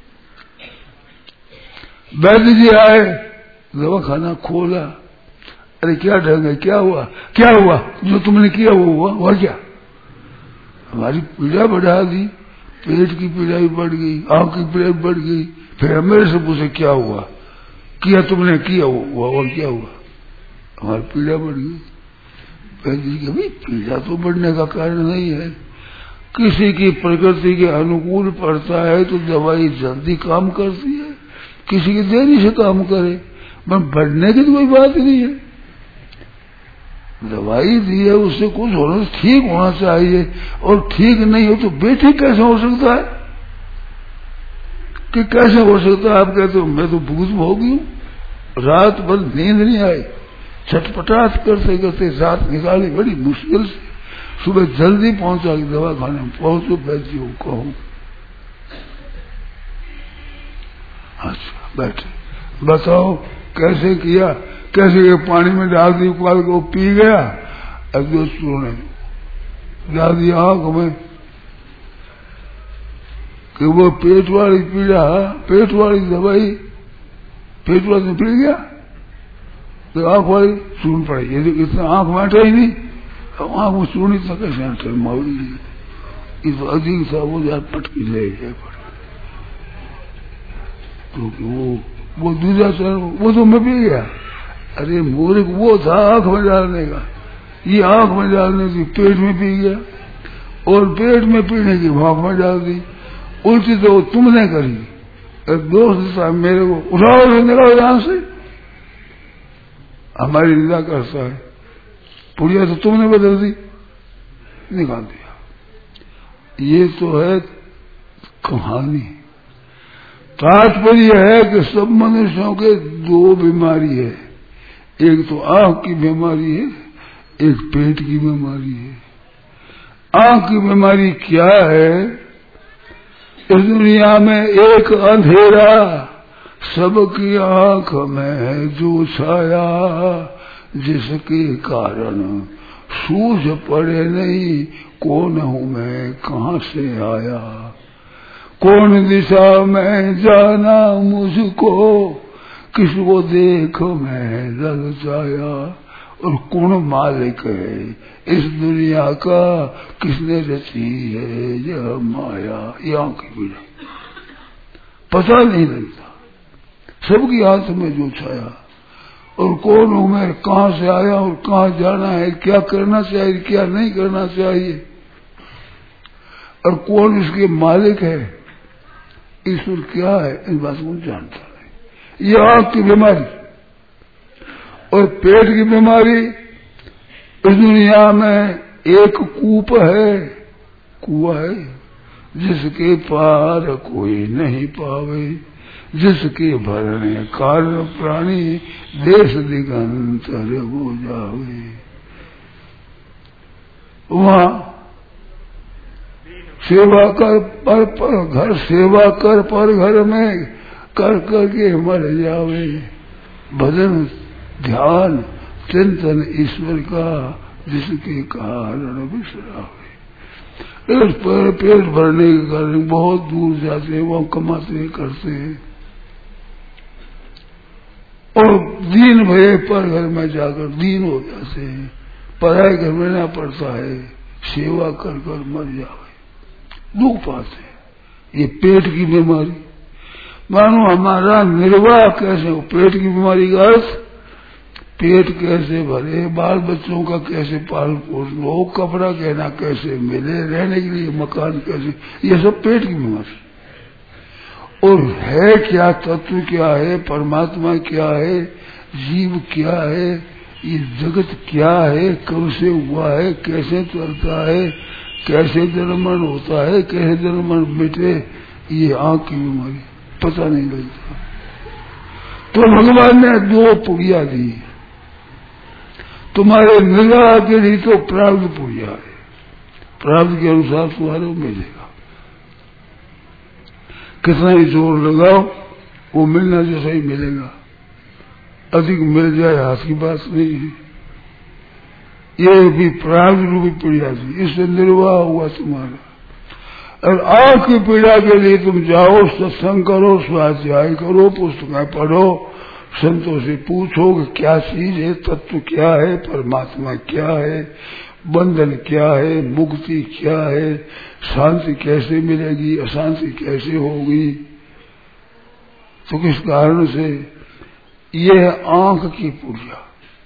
Speaker 3: वैद्य जी आए, दवा खाना खोला, अरे क्या ढंग है, क्या हुआ क्या हुआ जो तुमने किया वो हुआ हुआ क्या? हमारी पीड़ा बढ़ा दी, पेट की पीड़ा भी बढ़ गई, आंख की पीड़ा भी बढ़ गई, फिर मेरे से पूछे क्या हुआ? किया तुमने, किया वो हुआ, और क्या हुआ? हमारी पीड़ा बढ़ गई। वैद्य जी भाई पीड़ा तो बढ़ने का कारण नहीं है, किसी की प्रकृति के अनुकूल पड़ता है तो दवाई जल्दी काम करती है, किसी की देरी से काम करे, पर बढ़ने की तो कोई बात नहीं है। दवाई दी है उससे कुछ होना, ठीक होना चाहिए, और ठीक नहीं हो तो बेठी कैसे हो सकता है? कि कैसे हो सकता है? आप कहते हो मैं तो भूत भोगी हूँ, रात भर नींद नहीं आई, छटपटाट करते करते रात निकाली बड़ी मुश्किल से, सुबह जल्दी पहुंचा कि दवा खाने में पहुंचो, वैद्य को कहूं। अच्छा बैठे, बताओ कैसे किया? कैसे ये पानी में डाल दी, उबाल के वो पी गया, अब जो चूर्ण डाल दिया आंख में कि वो पेट वाली पीड़ा, पेट वाली दवाई पेट वाली पी गया तो आंख वाली चूर्ण पड़ी, यदि इतना आंख में हटा ही नहीं, आंख में चूर्ण इतना कैसे हटे? मौली इस अजीब सा वो यार पटकी ले गए, तो वो वो दूसरा चरण वो तो मैं पी गया। अरे मूर्ख, वो था आंख में डालने का, ये आंख में डालने की पेट में पी गया, और पेट में पीने की भाप में डाल दी, उल्टी तो तुमने करी। एक दोस्त था मेरे को, उठाओ निकालो यहां से, हमारी निंदा करता है, पुड़िया तो तुमने बदल दी, निकाल दिया। ये तो है कहानी। तात्पर्य है कि सब मनुष्यों के दो बीमारी है, एक तो आंख की बीमारी है, एक पेट की बीमारी है। आंख की बीमारी क्या है? इस दुनिया में एक अंधेरा, सबकी आंख में है जो छाया, जिसके कारण सूझ पड़े नहीं कौन हूं मैं, कहां से आया। कौन दिशा में जाना मुझको, किसको देख मैं लग जाया। और कौन मालिक है इस दुनिया का, किसने रची है यह माया। यहाँ की पीड़ा पता नहीं लगता, सबकी हाथ में जो छाया। और कौन हूं मैं, कहाँ से आया और कहाँ जाना है, क्या करना चाहिए क्या नहीं करना चाहिए, और कौन इसके मालिक है, ईश्वर क्या है, इस बात को जानता नहीं। ये आंख की बीमारी और पेट की बीमारी। इस दुनिया में एक कूप है, कुआ है, जिसके पार कोई नहीं पावे, जिसके भरने कार्य प्राणी देश दिगंतर हो जावे। वहाँ सेवा कर पर पर घर, सेवा कर पर घर में कर करके मर जावे। भजन ध्यान चिंतन ईश्वर का, जिसके कारण विसरावे। इस पर पेट भरने के कारण बहुत दूर जाते हैं, वहाँ कमाते करते हैं, और दीन भये पर घर में जाकर दीन हो जाते हैं। पढ़ाई घर में ना पड़ता है, सेवा कर कर मर जावे, दुख पाते हैं। ये पेट की बीमारी। मानो हमारा निर्वाह कैसे हो, पेट की बीमारी का अर्थ पेट कैसे भरे, बाल बच्चों का कैसे पालन पोषण हो, कपड़ा कहना कैसे मिले, रहने के लिए मकान कैसे, ये सब पेट की बीमारी। और है क्या, तत्व क्या है, परमात्मा क्या है, जीव क्या है, ये जगत क्या है, कब से हुआ है, कैसे चलता है, कैसे जन्मन होता है, कैसे जन्मन मिटे, ये आंख की बीमारी पता नहीं लगता। तो भगवान ने दो पुड़िया दी तुम्हारे निगाह के लिए, तो प्रारब्ध पुड़िया है, प्रारब्ध के अनुसार तुम्हारे मिलेगा। कितना ही जोर लगाओ वो मिलना जैसा ही मिलेगा, अधिक मिल जाए हाथ की बात नहीं है। ये भी प्रारब्ध रूपी पीड़ा थी, इससे निर्वाह हुआ तुम्हारा। और आंख की पीड़ा के लिए तुम जाओ, सत्संग करो, स्वाध्याय करो, पुस्तकें पढ़ो, संतों से पूछो कि क्या चीज है, तत्व क्या है, परमात्मा क्या है, बंधन क्या है, मुक्ति क्या है, शांति कैसे मिलेगी, अशांति कैसे होगी, तो किस कारण से। ये है आंख की पूजा।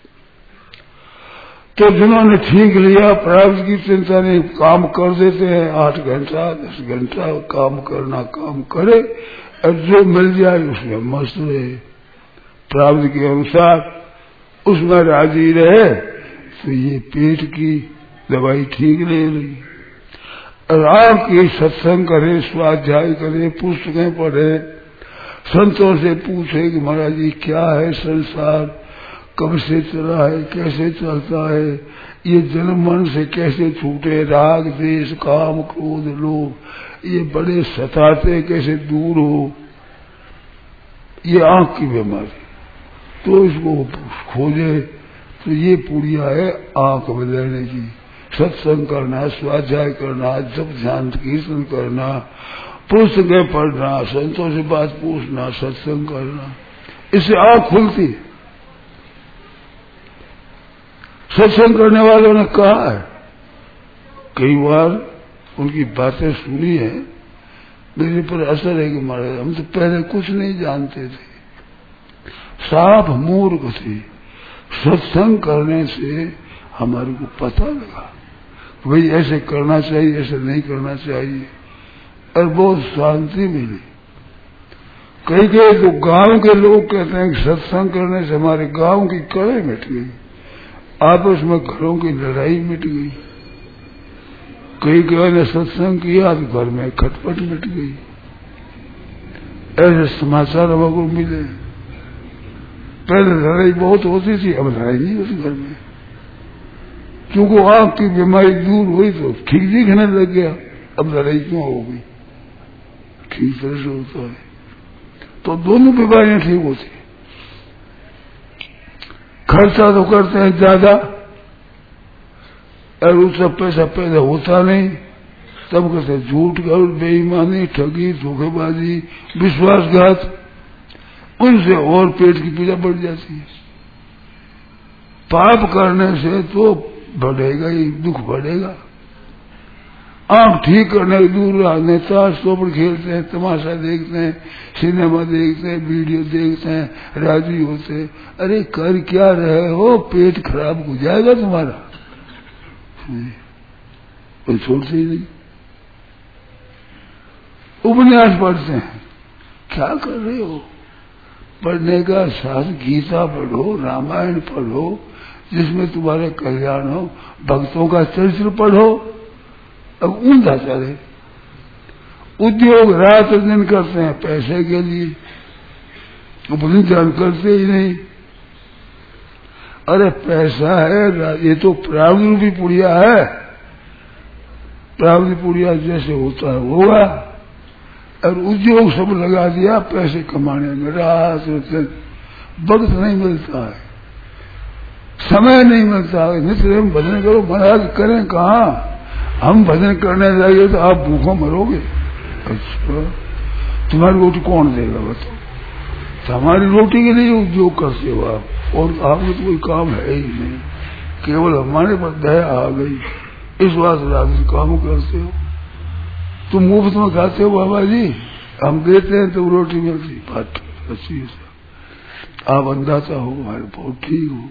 Speaker 3: तो जिन्होंने ठीक लिया, प्रारब्ध की चिंता नहीं, काम कर देते हैं, आठ घंटा दस घंटा काम करना, काम करे, और जो मिल जाए उसमें मस्त रहे, प्रारब्ध के अनुसार उसमें राजी रहे, तो ये पेट की दवाई ठीक ले रही। और आपकी सत्संग करे, स्वाध्याय करे, पुस्तकें पढ़े, संतों से पूछे कि महाराज जी क्या है संसार, कब से चला है, कैसे चलता है, ये जन्म मन से कैसे छूटे, राग द्वेष काम क्रोध लोभ ये बड़े सताते कैसे दूर हो। ये आंख की बीमारी, तो इसको खोजे, तो ये पुड़िया है आंख में लेने की। सत्संग करना, स्वाध्याय करना, जप ध्यान कीर्तन करना, पुस्तकें पढ़ना, संतों से बात पूछना, सत्संग करना, इससे आंख खुलती है। सत्संग करने वालों ने कहा है, कई बार उनकी बातें सुनी है, मेरे पर असर है कि महाराज हम तो पहले कुछ नहीं जानते थे, साफ मूर्ख थे, सत्संग करने से हमारे को पता लगा भाई ऐसे करना चाहिए, ऐसे नहीं करना चाहिए, और बहुत शांति मिली। कई कई तो गांव के लोग कहते हैं कि सत्संग करने से हमारे गांव की कड़े मिट गई, आपस में घरों की लड़ाई मिट गई। कई कई ने सत्संग किया तो घर में खटपट मिट गई। ऐसे समाचार हमको मिले। पहले लड़ाई बहुत होती थी, अब लड़ाई नहीं होती घर में, क्योंकि आंख की बीमारी दूर हुई तो ठीक दिखने लग गया। अब लड़ाई क्यों हो गई, ठीक तरह से होता है तो दोनों बीमारियां ठीक होती। खर्चा तो करते हैं ज्यादा और उससे पैसा पैदा होता नहीं, तब कहते झूठ कर, बेईमानी, ठगी, धोखेबाजी, विश्वासघात, उनसे और पेट की पीड़ा बढ़ जाती है। पाप करने से तो बढ़ेगा ही, दुख बढ़ेगा। आंख ठीक करने दूर रहने, ताश चौपड़ खेलते हैं, तमाशा देखते हैं, सिनेमा देखते हैं, वीडियो देखते हैं, राजी होते हैं। अरे कर क्या रहे हो, पेट खराब हो जाएगा तुम्हारा, कोई छोड़ते ही नहीं। उपन्यास पढ़ते हैं, क्या कर रहे हो? पढ़ने का साथ गीता पढ़ो, रामायण पढ़ो, जिसमें तुम्हारा कल्याण हो, भक्तों का चरित्र पढ़ो। अब ऊंधा चले, उद्योग रात दिन करते हैं पैसे के लिए, अपनी जान करते ही नहीं। अरे पैसा है, ये तो प्रारब्ध रूपी पुड़िया है, प्रारब्ध पुड़िया जैसे होता है होगा। और उद्योग सब लगा दिया पैसे कमाने में, रात दिन वक्त नहीं मिलता है, समय नहीं मिलता है। नित्य भजन करो, महाराज करें कहाँ? हम भजन करने जाइए तो आप भूखों मरोगे। अच्छा, तुम्हारी रोटी कौन देगा बताओ? तो हमारी रोटी के लिए उद्योग करते हो आप, और आपको तो कोई काम है ही नहीं, केवल हमारे पर दया आ गई, इस बात रात काम करते हो। तुम मुफ्त में खाते हो बाबा जी, हम देते हैं तो रोटी मिलती, बात अच्छी है। आप अंदाजा हो, हमारे बहुत ठीक हो,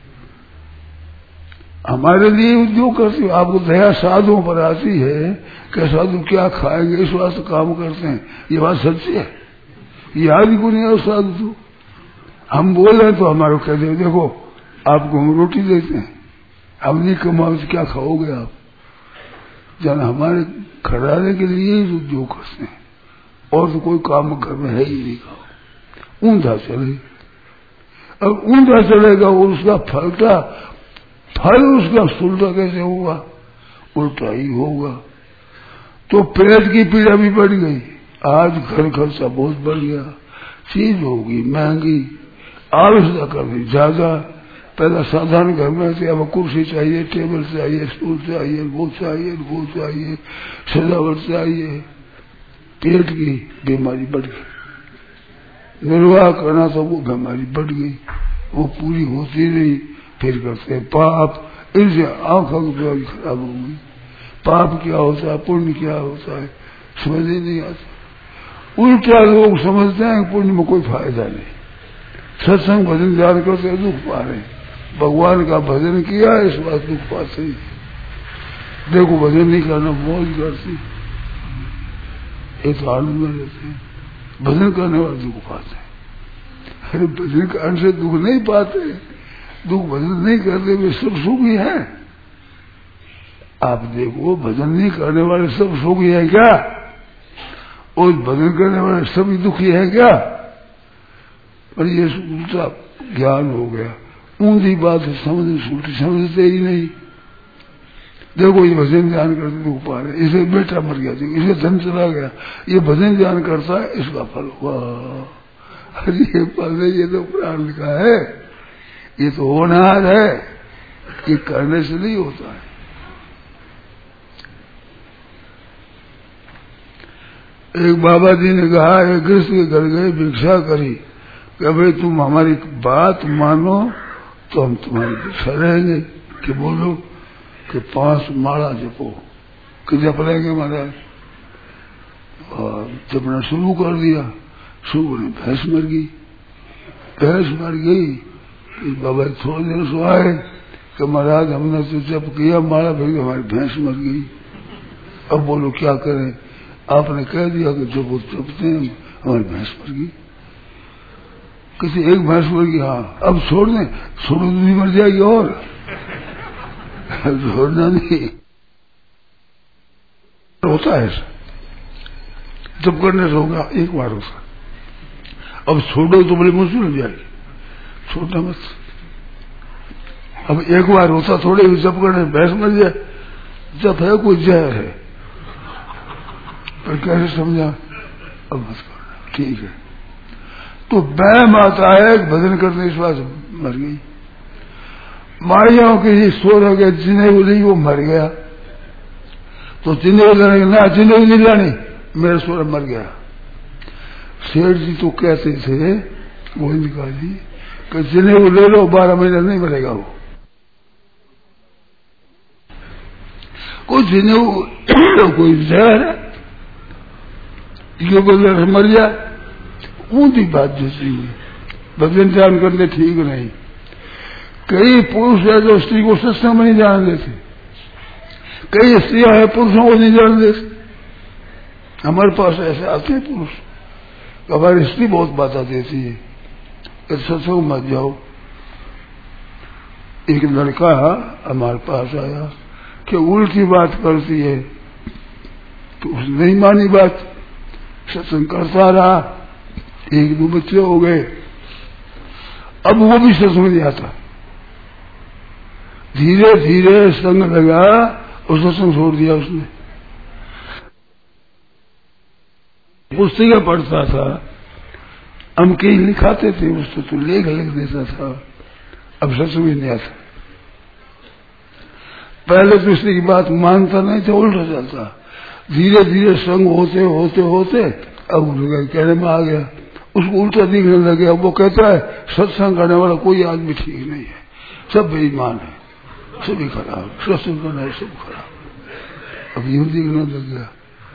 Speaker 3: हमारे लिए उद्योग करते हो। आपको दया साधुओं पर आती है कि साधु क्या खाएंगे, इस वास्ते काम करते हैं। ये बात सच्ची है, याद ही को नहीं है साधु तो। हम बोल रहे हैं तो हमारे कहते हैं देखो आपको हम रोटी देते हैं, हम नहीं कमाओ तो क्या खाओगे आप? जन हमारे खड़ाने के लिए ही उद्योग करते हैं, और तो कोई काम घर में है ही नहीं। खाओ ऊंधा चले, अब ऊंधा चलेगा और उसका फल का फल उसका सुलटा कैसे होगा? उल्टा ही होगा। तो पेट की पीड़ा भी बढ़ गई, आज घर खर्चा बहुत बढ़ गया, चीज होगी महंगी, आवश्यकता कर दी ज्यादा। पहला साधारण घर में थे, अब कुर्सी चाहिए, टेबल चाहिए, स्टूल चाहिए, वो चाहिए, वो चाहिए, सजावट चाहिए। पेट की बीमारी बढ़ गई, निर्वाह करना तो वो बीमारी बढ़ गई, वो पूरी होती नहीं। फिर करते पाप, इनसे आंखों की बीमारी खराब हो गई। पाप क्या होता है, पुण्य क्या होता है, समझ ही नहीं आता। उल्टा लोग समझते हैं पुण्य में कोई फायदा नहीं, सत्संग भजन ध्यान करते दुख पा रहे, भगवान का भजन किया इस बात दुख पाते ही। देखो भजन नहीं करना मौज करती, एक तो आनंद में रहते हैं, भजन करने वाले दुख पाते हैं। अरे भजन करने से दुख नहीं पाते, दुख भजन नहीं करते वे सब सुखी है। आप देखो भजन नहीं करने वाले सब सुखी है क्या, और भजन करने वाले सभी दुखी है क्या? पर ये उल्टा ज्ञान हो गया, ऊंधी बात समझ समझते ही नहीं। देखो ये भजन ध्यान करते दुख पा रहे, इसे बेटा मर गया, इसे धन चला गया, ये भजन ध्यान करता है इसका फल हुआ। अरे ये फल ये तो प्राण का है, ये तो होनहार है, ये करने से नहीं होता है। एक बाबा जी ने कहा, एक गृहस्थ के घर गए, भिक्षा करी कि भाई तुम हमारी बात मानो तो हम तुम्हारी भिक्षा रहेंगे। कि बोलो कि पांच माला जपो। कि जप लेंगे महाराज, और जपना शुरू कर दिया। शुरू में भैंस मर गई, भैंस मर गई। बाबा थोड़ी देर सो आए कि महाराज हमने तो जप किया माला, फिर हमारी भैंस मर गई, अब बोलो क्या करें? आपने कह दिया कि जो वो जपते हैं हमारी भैंस मर गई। किसी एक भैंस मर गई, हाँ अब छोड़ दें, छोड़ो तो नहीं मर जाएगी और छोड़ना नहीं होता है। जब करने से होगा एक बार होता, अब छोड़ो तो बड़ी मुश्किल हो जाएगी, छोड़ना मत। अब एक बार होता थोड़े जब करने भैंस मर जाए, जब है कोई जहर है, पर कैसे समझा? अब मत करना, ठीक है। तो वहम आता है भजन करने इस बात मर गई। मायाओं के ही सो रह गए, जिन्हें वो नहीं वो मर गया। तो जिंदगी लड़ेंगे ना, जिंदगी नहीं लड़ी, मेरा सोरा मर गया। सेठ जी तो कहते थे गोविंद जी कि जिन्हें वो ले लो बारह महीना नहीं मरेगा वो, कोई जिन्हें वो कोई जहर है ये मर जाए, ऊंधी बात दूसरी हुई। भजन ध्यान करने ठीक नहीं। कई पुरुष है जो स्त्री को सत्संग में नहीं जान देते, कई स्त्रियां हैं पुरुषों को नहीं जान देते। हमारे पास ऐसे आते हैं पुरुष, हमारी स्त्री बहुत बात देती है कि सत्संग मत जाओ। एक लड़का हमारे पास आया कि उल्टी बात करती है, तो उसने नहीं मानी बात, सत्संग करता रहा, एक दो बच्चे हो गए, अब वो भी सत्संग नहीं आता। धीरे धीरे संग लगा और सत्संग छोड़ दिया उसने। पुस्तकें पढ़ता था, हम कहीं लिखाते थे उसको, तो लेख लिख देता था, अब सत्संग नहीं आता। पहले तो इसकी बात मानता नहीं था, उल्टा चलता। धीरे धीरे संग होते होते होते अब कहने में आ गया, उसको उल्टा दिखने लगे। अब वो कहता है सत्संग करने वाला कोई आदमी ठीक नहीं है, सब बेईमान है, सभी खराब, सत्संग करना है सब खराब। अब यूं दिखने लग गया।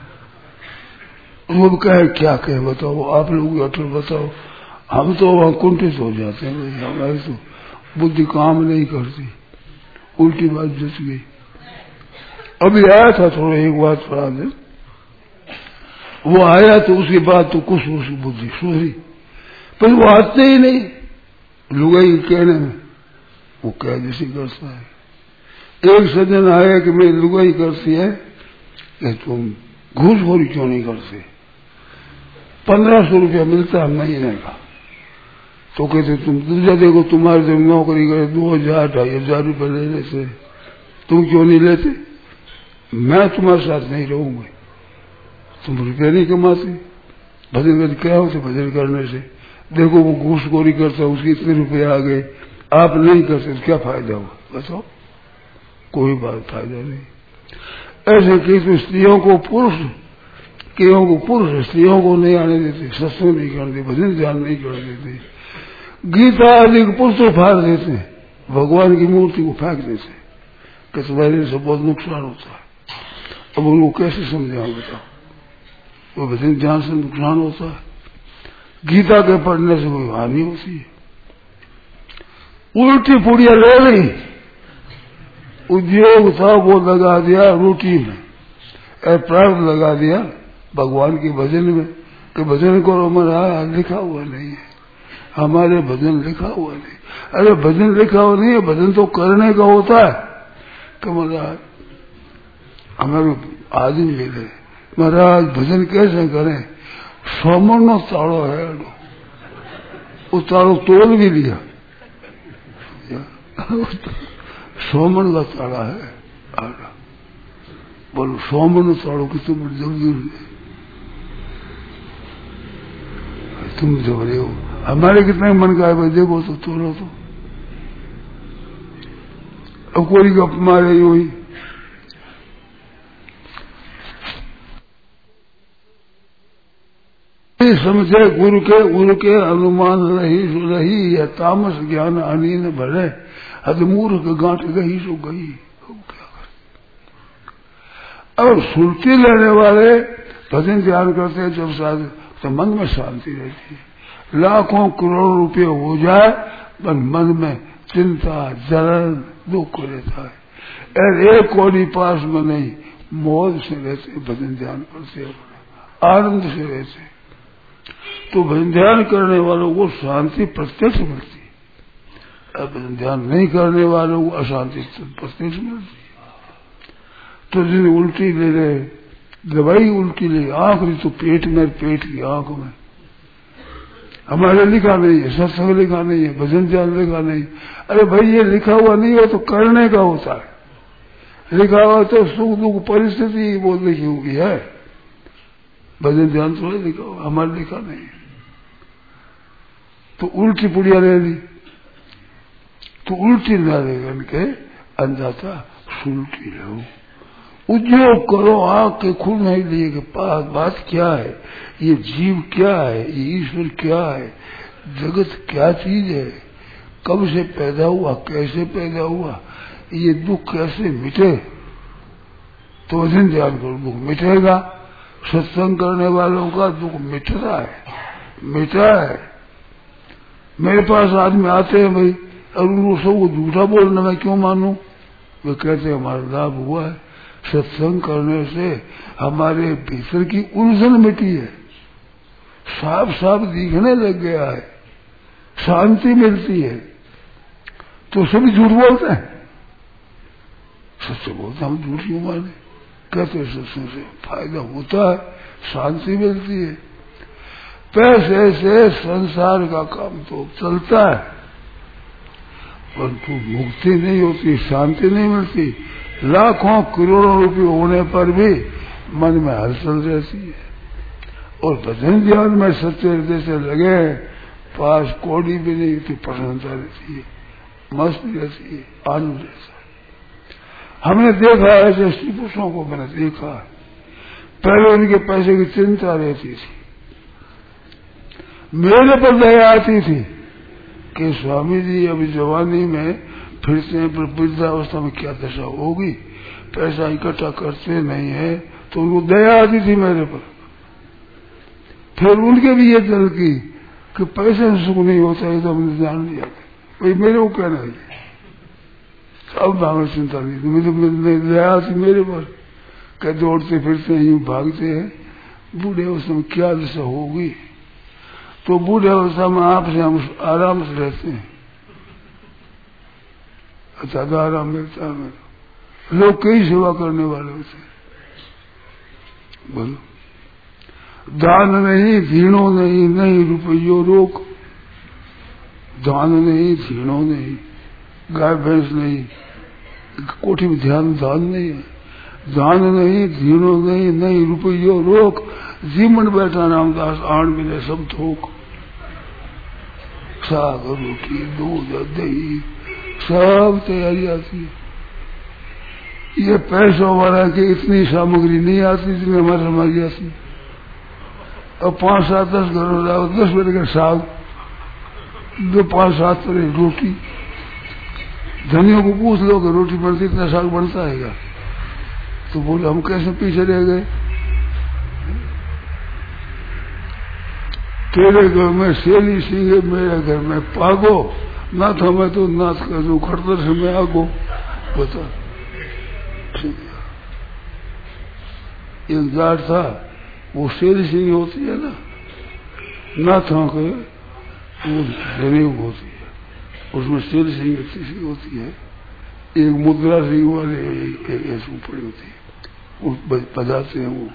Speaker 3: वो कहे क्या कहे बताओ, आप लोग अटल बताओ, हम तो वहां कुंठित हो जाते हैं भाई, हमारी तो बुद्धि काम नहीं करती, उल्टी बात जच गई। अभी आया था थोड़ा एक बात पढ़ा दे, वो आया तो उसके बाद तो कुछ उसकी बुद्धि सुधरी, पर वो आते ही नहीं लुगाई कहने में, वो कह जैसे करता है। एक सज्जन आया कि मेरी लुगाई करती है कि तुम घूसखोरी क्यों नहीं करते, पंद्रह सौ रुपया मिलता है महीने का, तो कहते तुम दूसरा देखो तुम्हारे जब नौकरी करे दो हजार ढाई हजार रुपये ले लेते, तुम क्यों नहीं लेते, मैं तुम्हारे साथ नहीं रहूंगी, तुम रुपये नहीं कमाते, भजन कर क्या होते भजन करने से, देखो वो घूसखोरी करता उसके इतने रुपये आ गए, आप नहीं करते तो क्या फायदा हुआ बताओ, कोई बात फायदा नहीं। ऐसे कि तो स्त्रियों को पुरुष, केयों को पुरुष स्त्रियों को नहीं आने देते, सत्संग नहीं करते, भजन ध्यान नहीं कर देते, गीता आदि को पुरुष तो फाड़ देते, भगवान की मूर्ति को फेंक देते, कि तुम्हारे से बहुत नुकसान होता है। अब उनको कैसे समझाओ बताओ, वो भजन ध्यान से नुकसान होता है, गीता के पढ़ने से कोई हानि होती है। उल्टी पुड़िया ले ली, उद्योग था वो लगा दिया रोटी में, प्रार्थ लगा दिया भगवान के भजन में कि भजन करो, हमारा लिखा हुआ नहीं है, हमारे भजन लिखा हुआ नहीं। अरे भजन लिखा हुआ नहीं है, भजन तो करने का होता है। कि महाराज हमारे आदमी ले रहे, महाराज भजन कैसे करें, सोमन नो ताड़ो है, वो ताड़ो तोड़ भी लिया, सोमन का ताड़ा है, बोलो सोमन ताड़ो कितनी बड़ी जरूरी है, तुम जो रहे हो, हमारे कितने मन का है भाई, देखो तो तोड़ो तो। अब कोई गप मारे हुई, समझे गुरु के गुरु के अनुमान रही रही है, तामस ज्ञान अनीन भरे, हद मूर्ख गांठ गई सो गई। क्या कर अब सुनती लेने वाले भजन ध्यान करते हैं जब साथ, तो मन में शांति रहती है। लाखों करोड़ रुपये हो जाए पर मन में चिंता जलन दुख रहता है। और एक कोड़ी पास में नहीं, मौज से रहते, भजन ध्यान करते, आनंद से रहते, तो भजन ध्यान करने वालों को शांति प्रत्यक्ष मिलती है, भजन ध्यान नहीं करने वालों को अशांति प्रत्यक्ष मिलती है। तो जिन उल्टी ले रहे, दवाई उल्टी ले, आंख ली तो पेट में, पेट की आंख में, हमारे लिखा नहीं है, सत्संग लिखा नहीं है, भजन ध्यान लिखा नहीं। अरे भाई ये लिखा हुआ नहीं हो तो करने का होता है, लिखा हुआ तो सुख दुख परिस्थिति वो लिखी होगी है, भजन ध्यान थोड़ा लिखा हुआ, हमारे लिखा नहीं। तो उल्टी पुड़िया ले ली, तो उल्टी ना ले के अंदाजा सुलटी लो, उद्योग करो आंख के खुलने लिए के पास बात क्या है, ये जीव क्या है, ये ईश्वर क्या है, जगत क्या चीज है, कब से पैदा हुआ, कैसे पैदा हुआ, ये दुख कैसे मिटे। तो वजन ध्यान करो, दुख मिटेगा। सत्संग करने वालों का दुख मिटता है, मिटा है। मेरे पास आदमी आते हैं भाई, और उनको सबको झूठा बोलना मैं क्यों मानूं। वे कहते हैं हमारा लाभ हुआ है, सत्संग करने से हमारे भीतर की उलझन मिटी है, साफ साफ दिखने लग गया है, शांति मिलती है। तो सभी झूठ बोलते हैं, सच बोलते हम झूठ क्यों माने। कहते सत्संग से फायदा होता है, शांति मिलती है। पैसे से संसार का काम तो चलता है, परंतु मुक्ति नहीं होती, शांति नहीं मिलती। लाखों करोड़ों रुपये होने पर भी मन में हलचल रहती है। और भजन ध्यान में सच्चे हृदय से लगे, पास कौड़ी भी नहीं होती, प्रसन्नता रहती है, मस्ती रहती है, आनंद रहता है। हमने देखा ऐसे स्त्री पुरुषों को, मैंने देखा पहले उनके पैसे की चिंता रहती थी, मेरे पर दया आती थी कि स्वामी जी अभी जवानी में फिरते हैं, पर वृद्धावस्था में क्या दशा होगी, पैसा इकट्ठा करते नहीं है। तो उनको दया आती थी मेरे पर। फिर उनके भी ये दिल की कि पैसे से सुख नहीं होता है, तो हमने जान लिया भाई मेरे को कहना है, अब भागवत चिंता नहीं थी, मुझे दया आती मेरे पर। क्या दौड़ते फिरते हैं, यूं भागते हैं, बूढ़े अवस्था क्या दशा होगी। तो बूढ़े अवस्था में आपसे हम आराम से रहते हैं, ज्यादा आराम मिलता है मेरे। लोग कई सेवा करने वाले होते हैं, बोलो दान नहीं, धीनो नहीं, नहीं रुपयो रोक, दान नहीं, धीनो नहीं, गाय भैंस नहीं, कोठी में ध्यान दान नहीं है, दान नहीं, धीनो नहीं, नहीं रुपयो रोक, जीवन बैठा रामदास आण मिले सब थोक, साग रोटी दूध दही सब तैयारी आती है। ये पैसों वाला की इतनी सामग्री नहीं आती जितनी हमारे समाज आती। अब पांच सात दस घरों जाओ, दस बजे का साग, दो पांच सात तरह रोटी। धनियों को पूछ लो कि रोटी बनती इतना साग बनता है क्या, तो बोले हम कैसे पीछे रह गए। तेरे घर में सेली सींगे, मेरे घर में पागो, ना था मैं तो नाथ कर दू खड़तर से मैं आगो। बता एक जाट था, वो सेली सींगी होती है ना, ना था के वो जनेऊ होती है, उसमें सेली सींगी होती है, एक मुद्रा सिंह वाले ऐसी पड़ी होती है, वो बजाते हैं। वो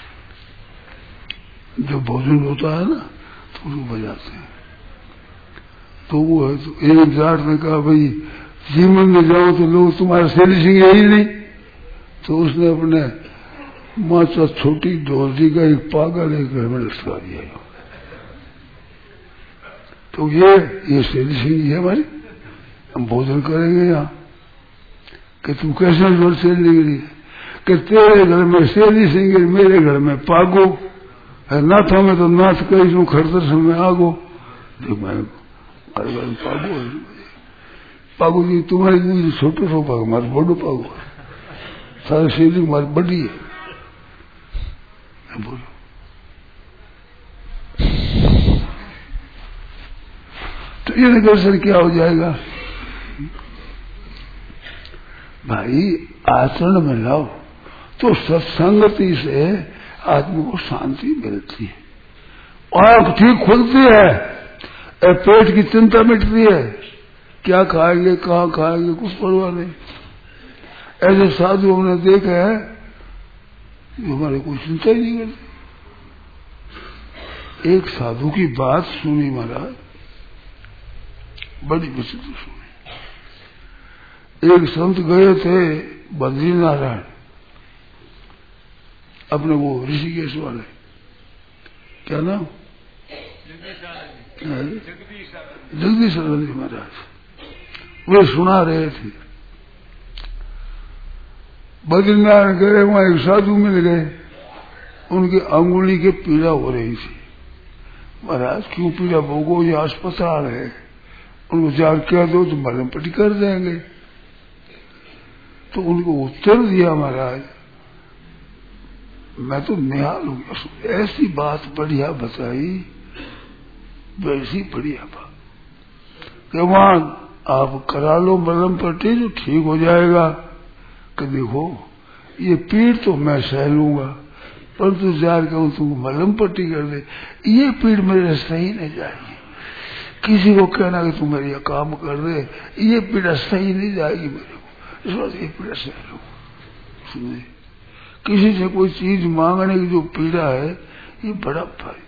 Speaker 3: जो भोजन होता है ना तो उसको बजाते हैं। तो वो है, तो एक जाट ने कहा भाई जीवन में जाओ तो लोग तुम्हारा सेली सिंह यही नहीं। तो उसने अपने माचा छोटी डोरजी का एक पागल एक घर में लटका दिया। तो ये ये सेली सिंह है हमारी, हम भोजन करेंगे यहाँ। कि तुम कैसे जोर सेल निकली, कि तेरे घर में सेली सिंह, मेरे घर में पागो है, नाथ में तो नाथ कही तू खड़तर से मैं आगो। देख मैं पागो है, पागो जी तुम्हारी छोटो सो पागो, हमारे बड़ो पागो, सारी सेली हमारी बड़ी है। बोलो तो ये निकल क्या हो जाएगा भाई, आचरण में लाओ तो सत्संगति से आदमी को शांति मिलती है, आंख ठीक खुलती है, पेट की चिंता मिटती है, क्या खाएंगे कहाँ खाएंगे कुछ परवाह नहीं। ऐसे साधु हमने देखा है जो हमारे कोई चिंता ही नहीं करते। एक साधु की बात सुनी महाराज, बड़ी विचित्र सुनी। एक संत गए थे बद्री नारायण, अपने वो ऋषिकेश वाले, क्या नाम, जगदीश आनंद जी महाराज, वे सुना रहे थे। बद्रीनारायण गए, वहां एक साधु मिल गए, उनकी अंगुली के पीड़ा हो रही थी। महाराज क्यों पीड़ा भोगो, ये अस्पताल है, उनको जाकर कह दो तो मलम पट्टी कर देंगे। तो उनको उत्तर दिया, महाराज मैं तो निहाल हूं, ऐसी बात बढ़िया बताई, वैसी बढ़िया बात कि वहां आप करा लो मलम पट्टी तो ठीक हो जाएगा। कि देखो ये पीड़ तो मैं सह लूंगा, परंतु जार कहूं तुमको मलम पट्टी कर दे, ये पीड़ मेरे सही नहीं जाएगी। किसी को कहना कि तुम मेरे काम कर दे, ये पीड़ा सही नहीं जाएगी मेरे को, इस बात ये पीड़ा सह लूंगा। सुनिए, किसी से कोई चीज मांगने की जो पीड़ा है, ये बड़ा भाई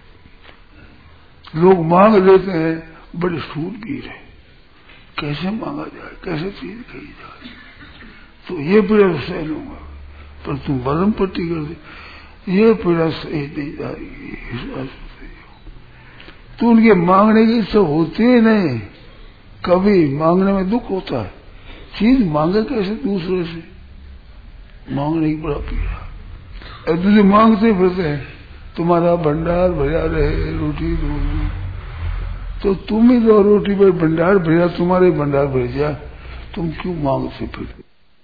Speaker 3: लोग मांग लेते हैं, बड़े सूरवीर है, कैसे मांगा जाए, कैसे चीज कही जाए, तो ये पीड़ा सह लूंगा, पर तुम मलम पट्टी कर दे, ये पीड़ा सही नहीं जाएगी। तो उनके मांगने की इच्छा होती ही नहीं, कभी मांगने में दुख होता है, चीज मांगे कैसे दूसरे से, मांगने की बड़ा पीड़ा। अब दूसरे मांगते फिरते हैं तुम्हारा भंडार भरा रहे, रोटी दो, तो तुम ही दो रोटी पर भंडार भरा, तुम्हारे भंडार भर जाए, तुम क्यों मांगते फिरते।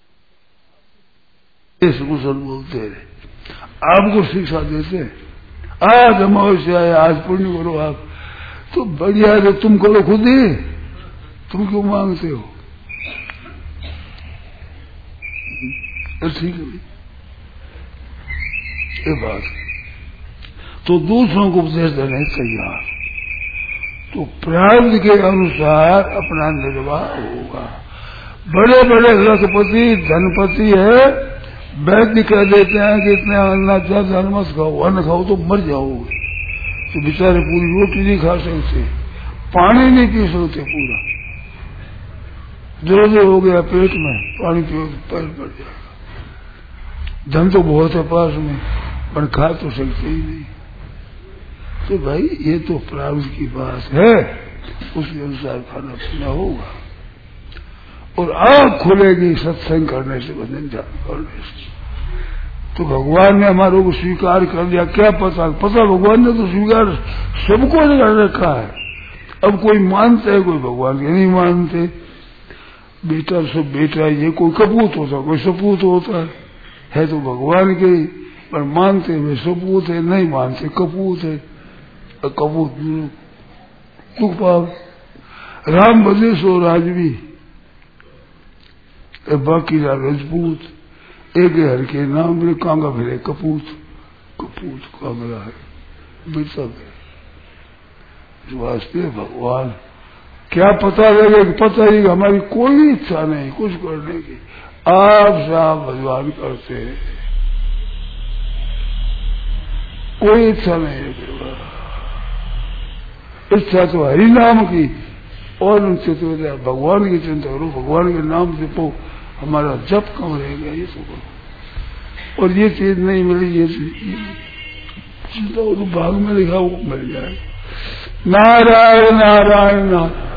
Speaker 3: कुशल बोलते रहे, आपको शिक्षा देते, आज अमावस्या है, आज पुण्य करो आप, तो बढ़िया है, तुम करो खुद ही, तुम क्यों मांगते हो। ठीक है ये बात, तो दूसरों को उपदेश देने तैयार, तो प्रारब्ध के अनुसार अपना निर्वाह होगा। बड़े बड़े लखपति धनपति है, वैद्य कह देते हैं कि इतने अन्न ज्यादा अन्न मत खाओ, अन्न खाओ तो मर जाओगे, तो बेचारे पूरी रोटी नहीं खा सकते, पानी नहीं पी सकते, पूरा जो जो हो गया पेट में, पानी पियो तो पैर बढ़ जाएगा। धन तो बहुत है पास में, पर खा तो सकते ही नहीं। तो भाई ये तो प्रारब्ध की बात है, उसके अनुसार खाना पीना होगा, और आँख खुलेगी सत्संग करने से, भजन ध्यान करने से। तो भगवान ने हमारे को स्वीकार कर लिया, क्या पता पता भगवान ने तो स्वीकार सबको कर रखा है। अब कोई मानते है, कोई भगवान के नहीं मानते। बेटा सब बेटा, ये कोई कपूत होता है, कोई सपूत होता है, है तो भगवान के, पर मानते वे सपूत है, नहीं मानते कपूत है। कपूत दुख पाव, राम बदे सो राजवी, बाकी राजपूत, एक हर के नाम में कांगा फिरे कपूत, कपूत कांगड़ा है, बिरसा है। वास्ते भगवान क्या पता लगे, पता ही हमारी कोई इच्छा नहीं कुछ करने की, आप साहब भगवान करते हैं, कोई इच्छा नहीं है। इच्छा तो हरि नाम की, और उनसे तो भगवान की चिंता करो, भगवान के नाम से पो, हमारा जप कम रहेगा, ये तो करो। और ये चीज नहीं मिली, ये चिंता भाग में लिखा वो मिल जाए। नारायण नारायण नारायण।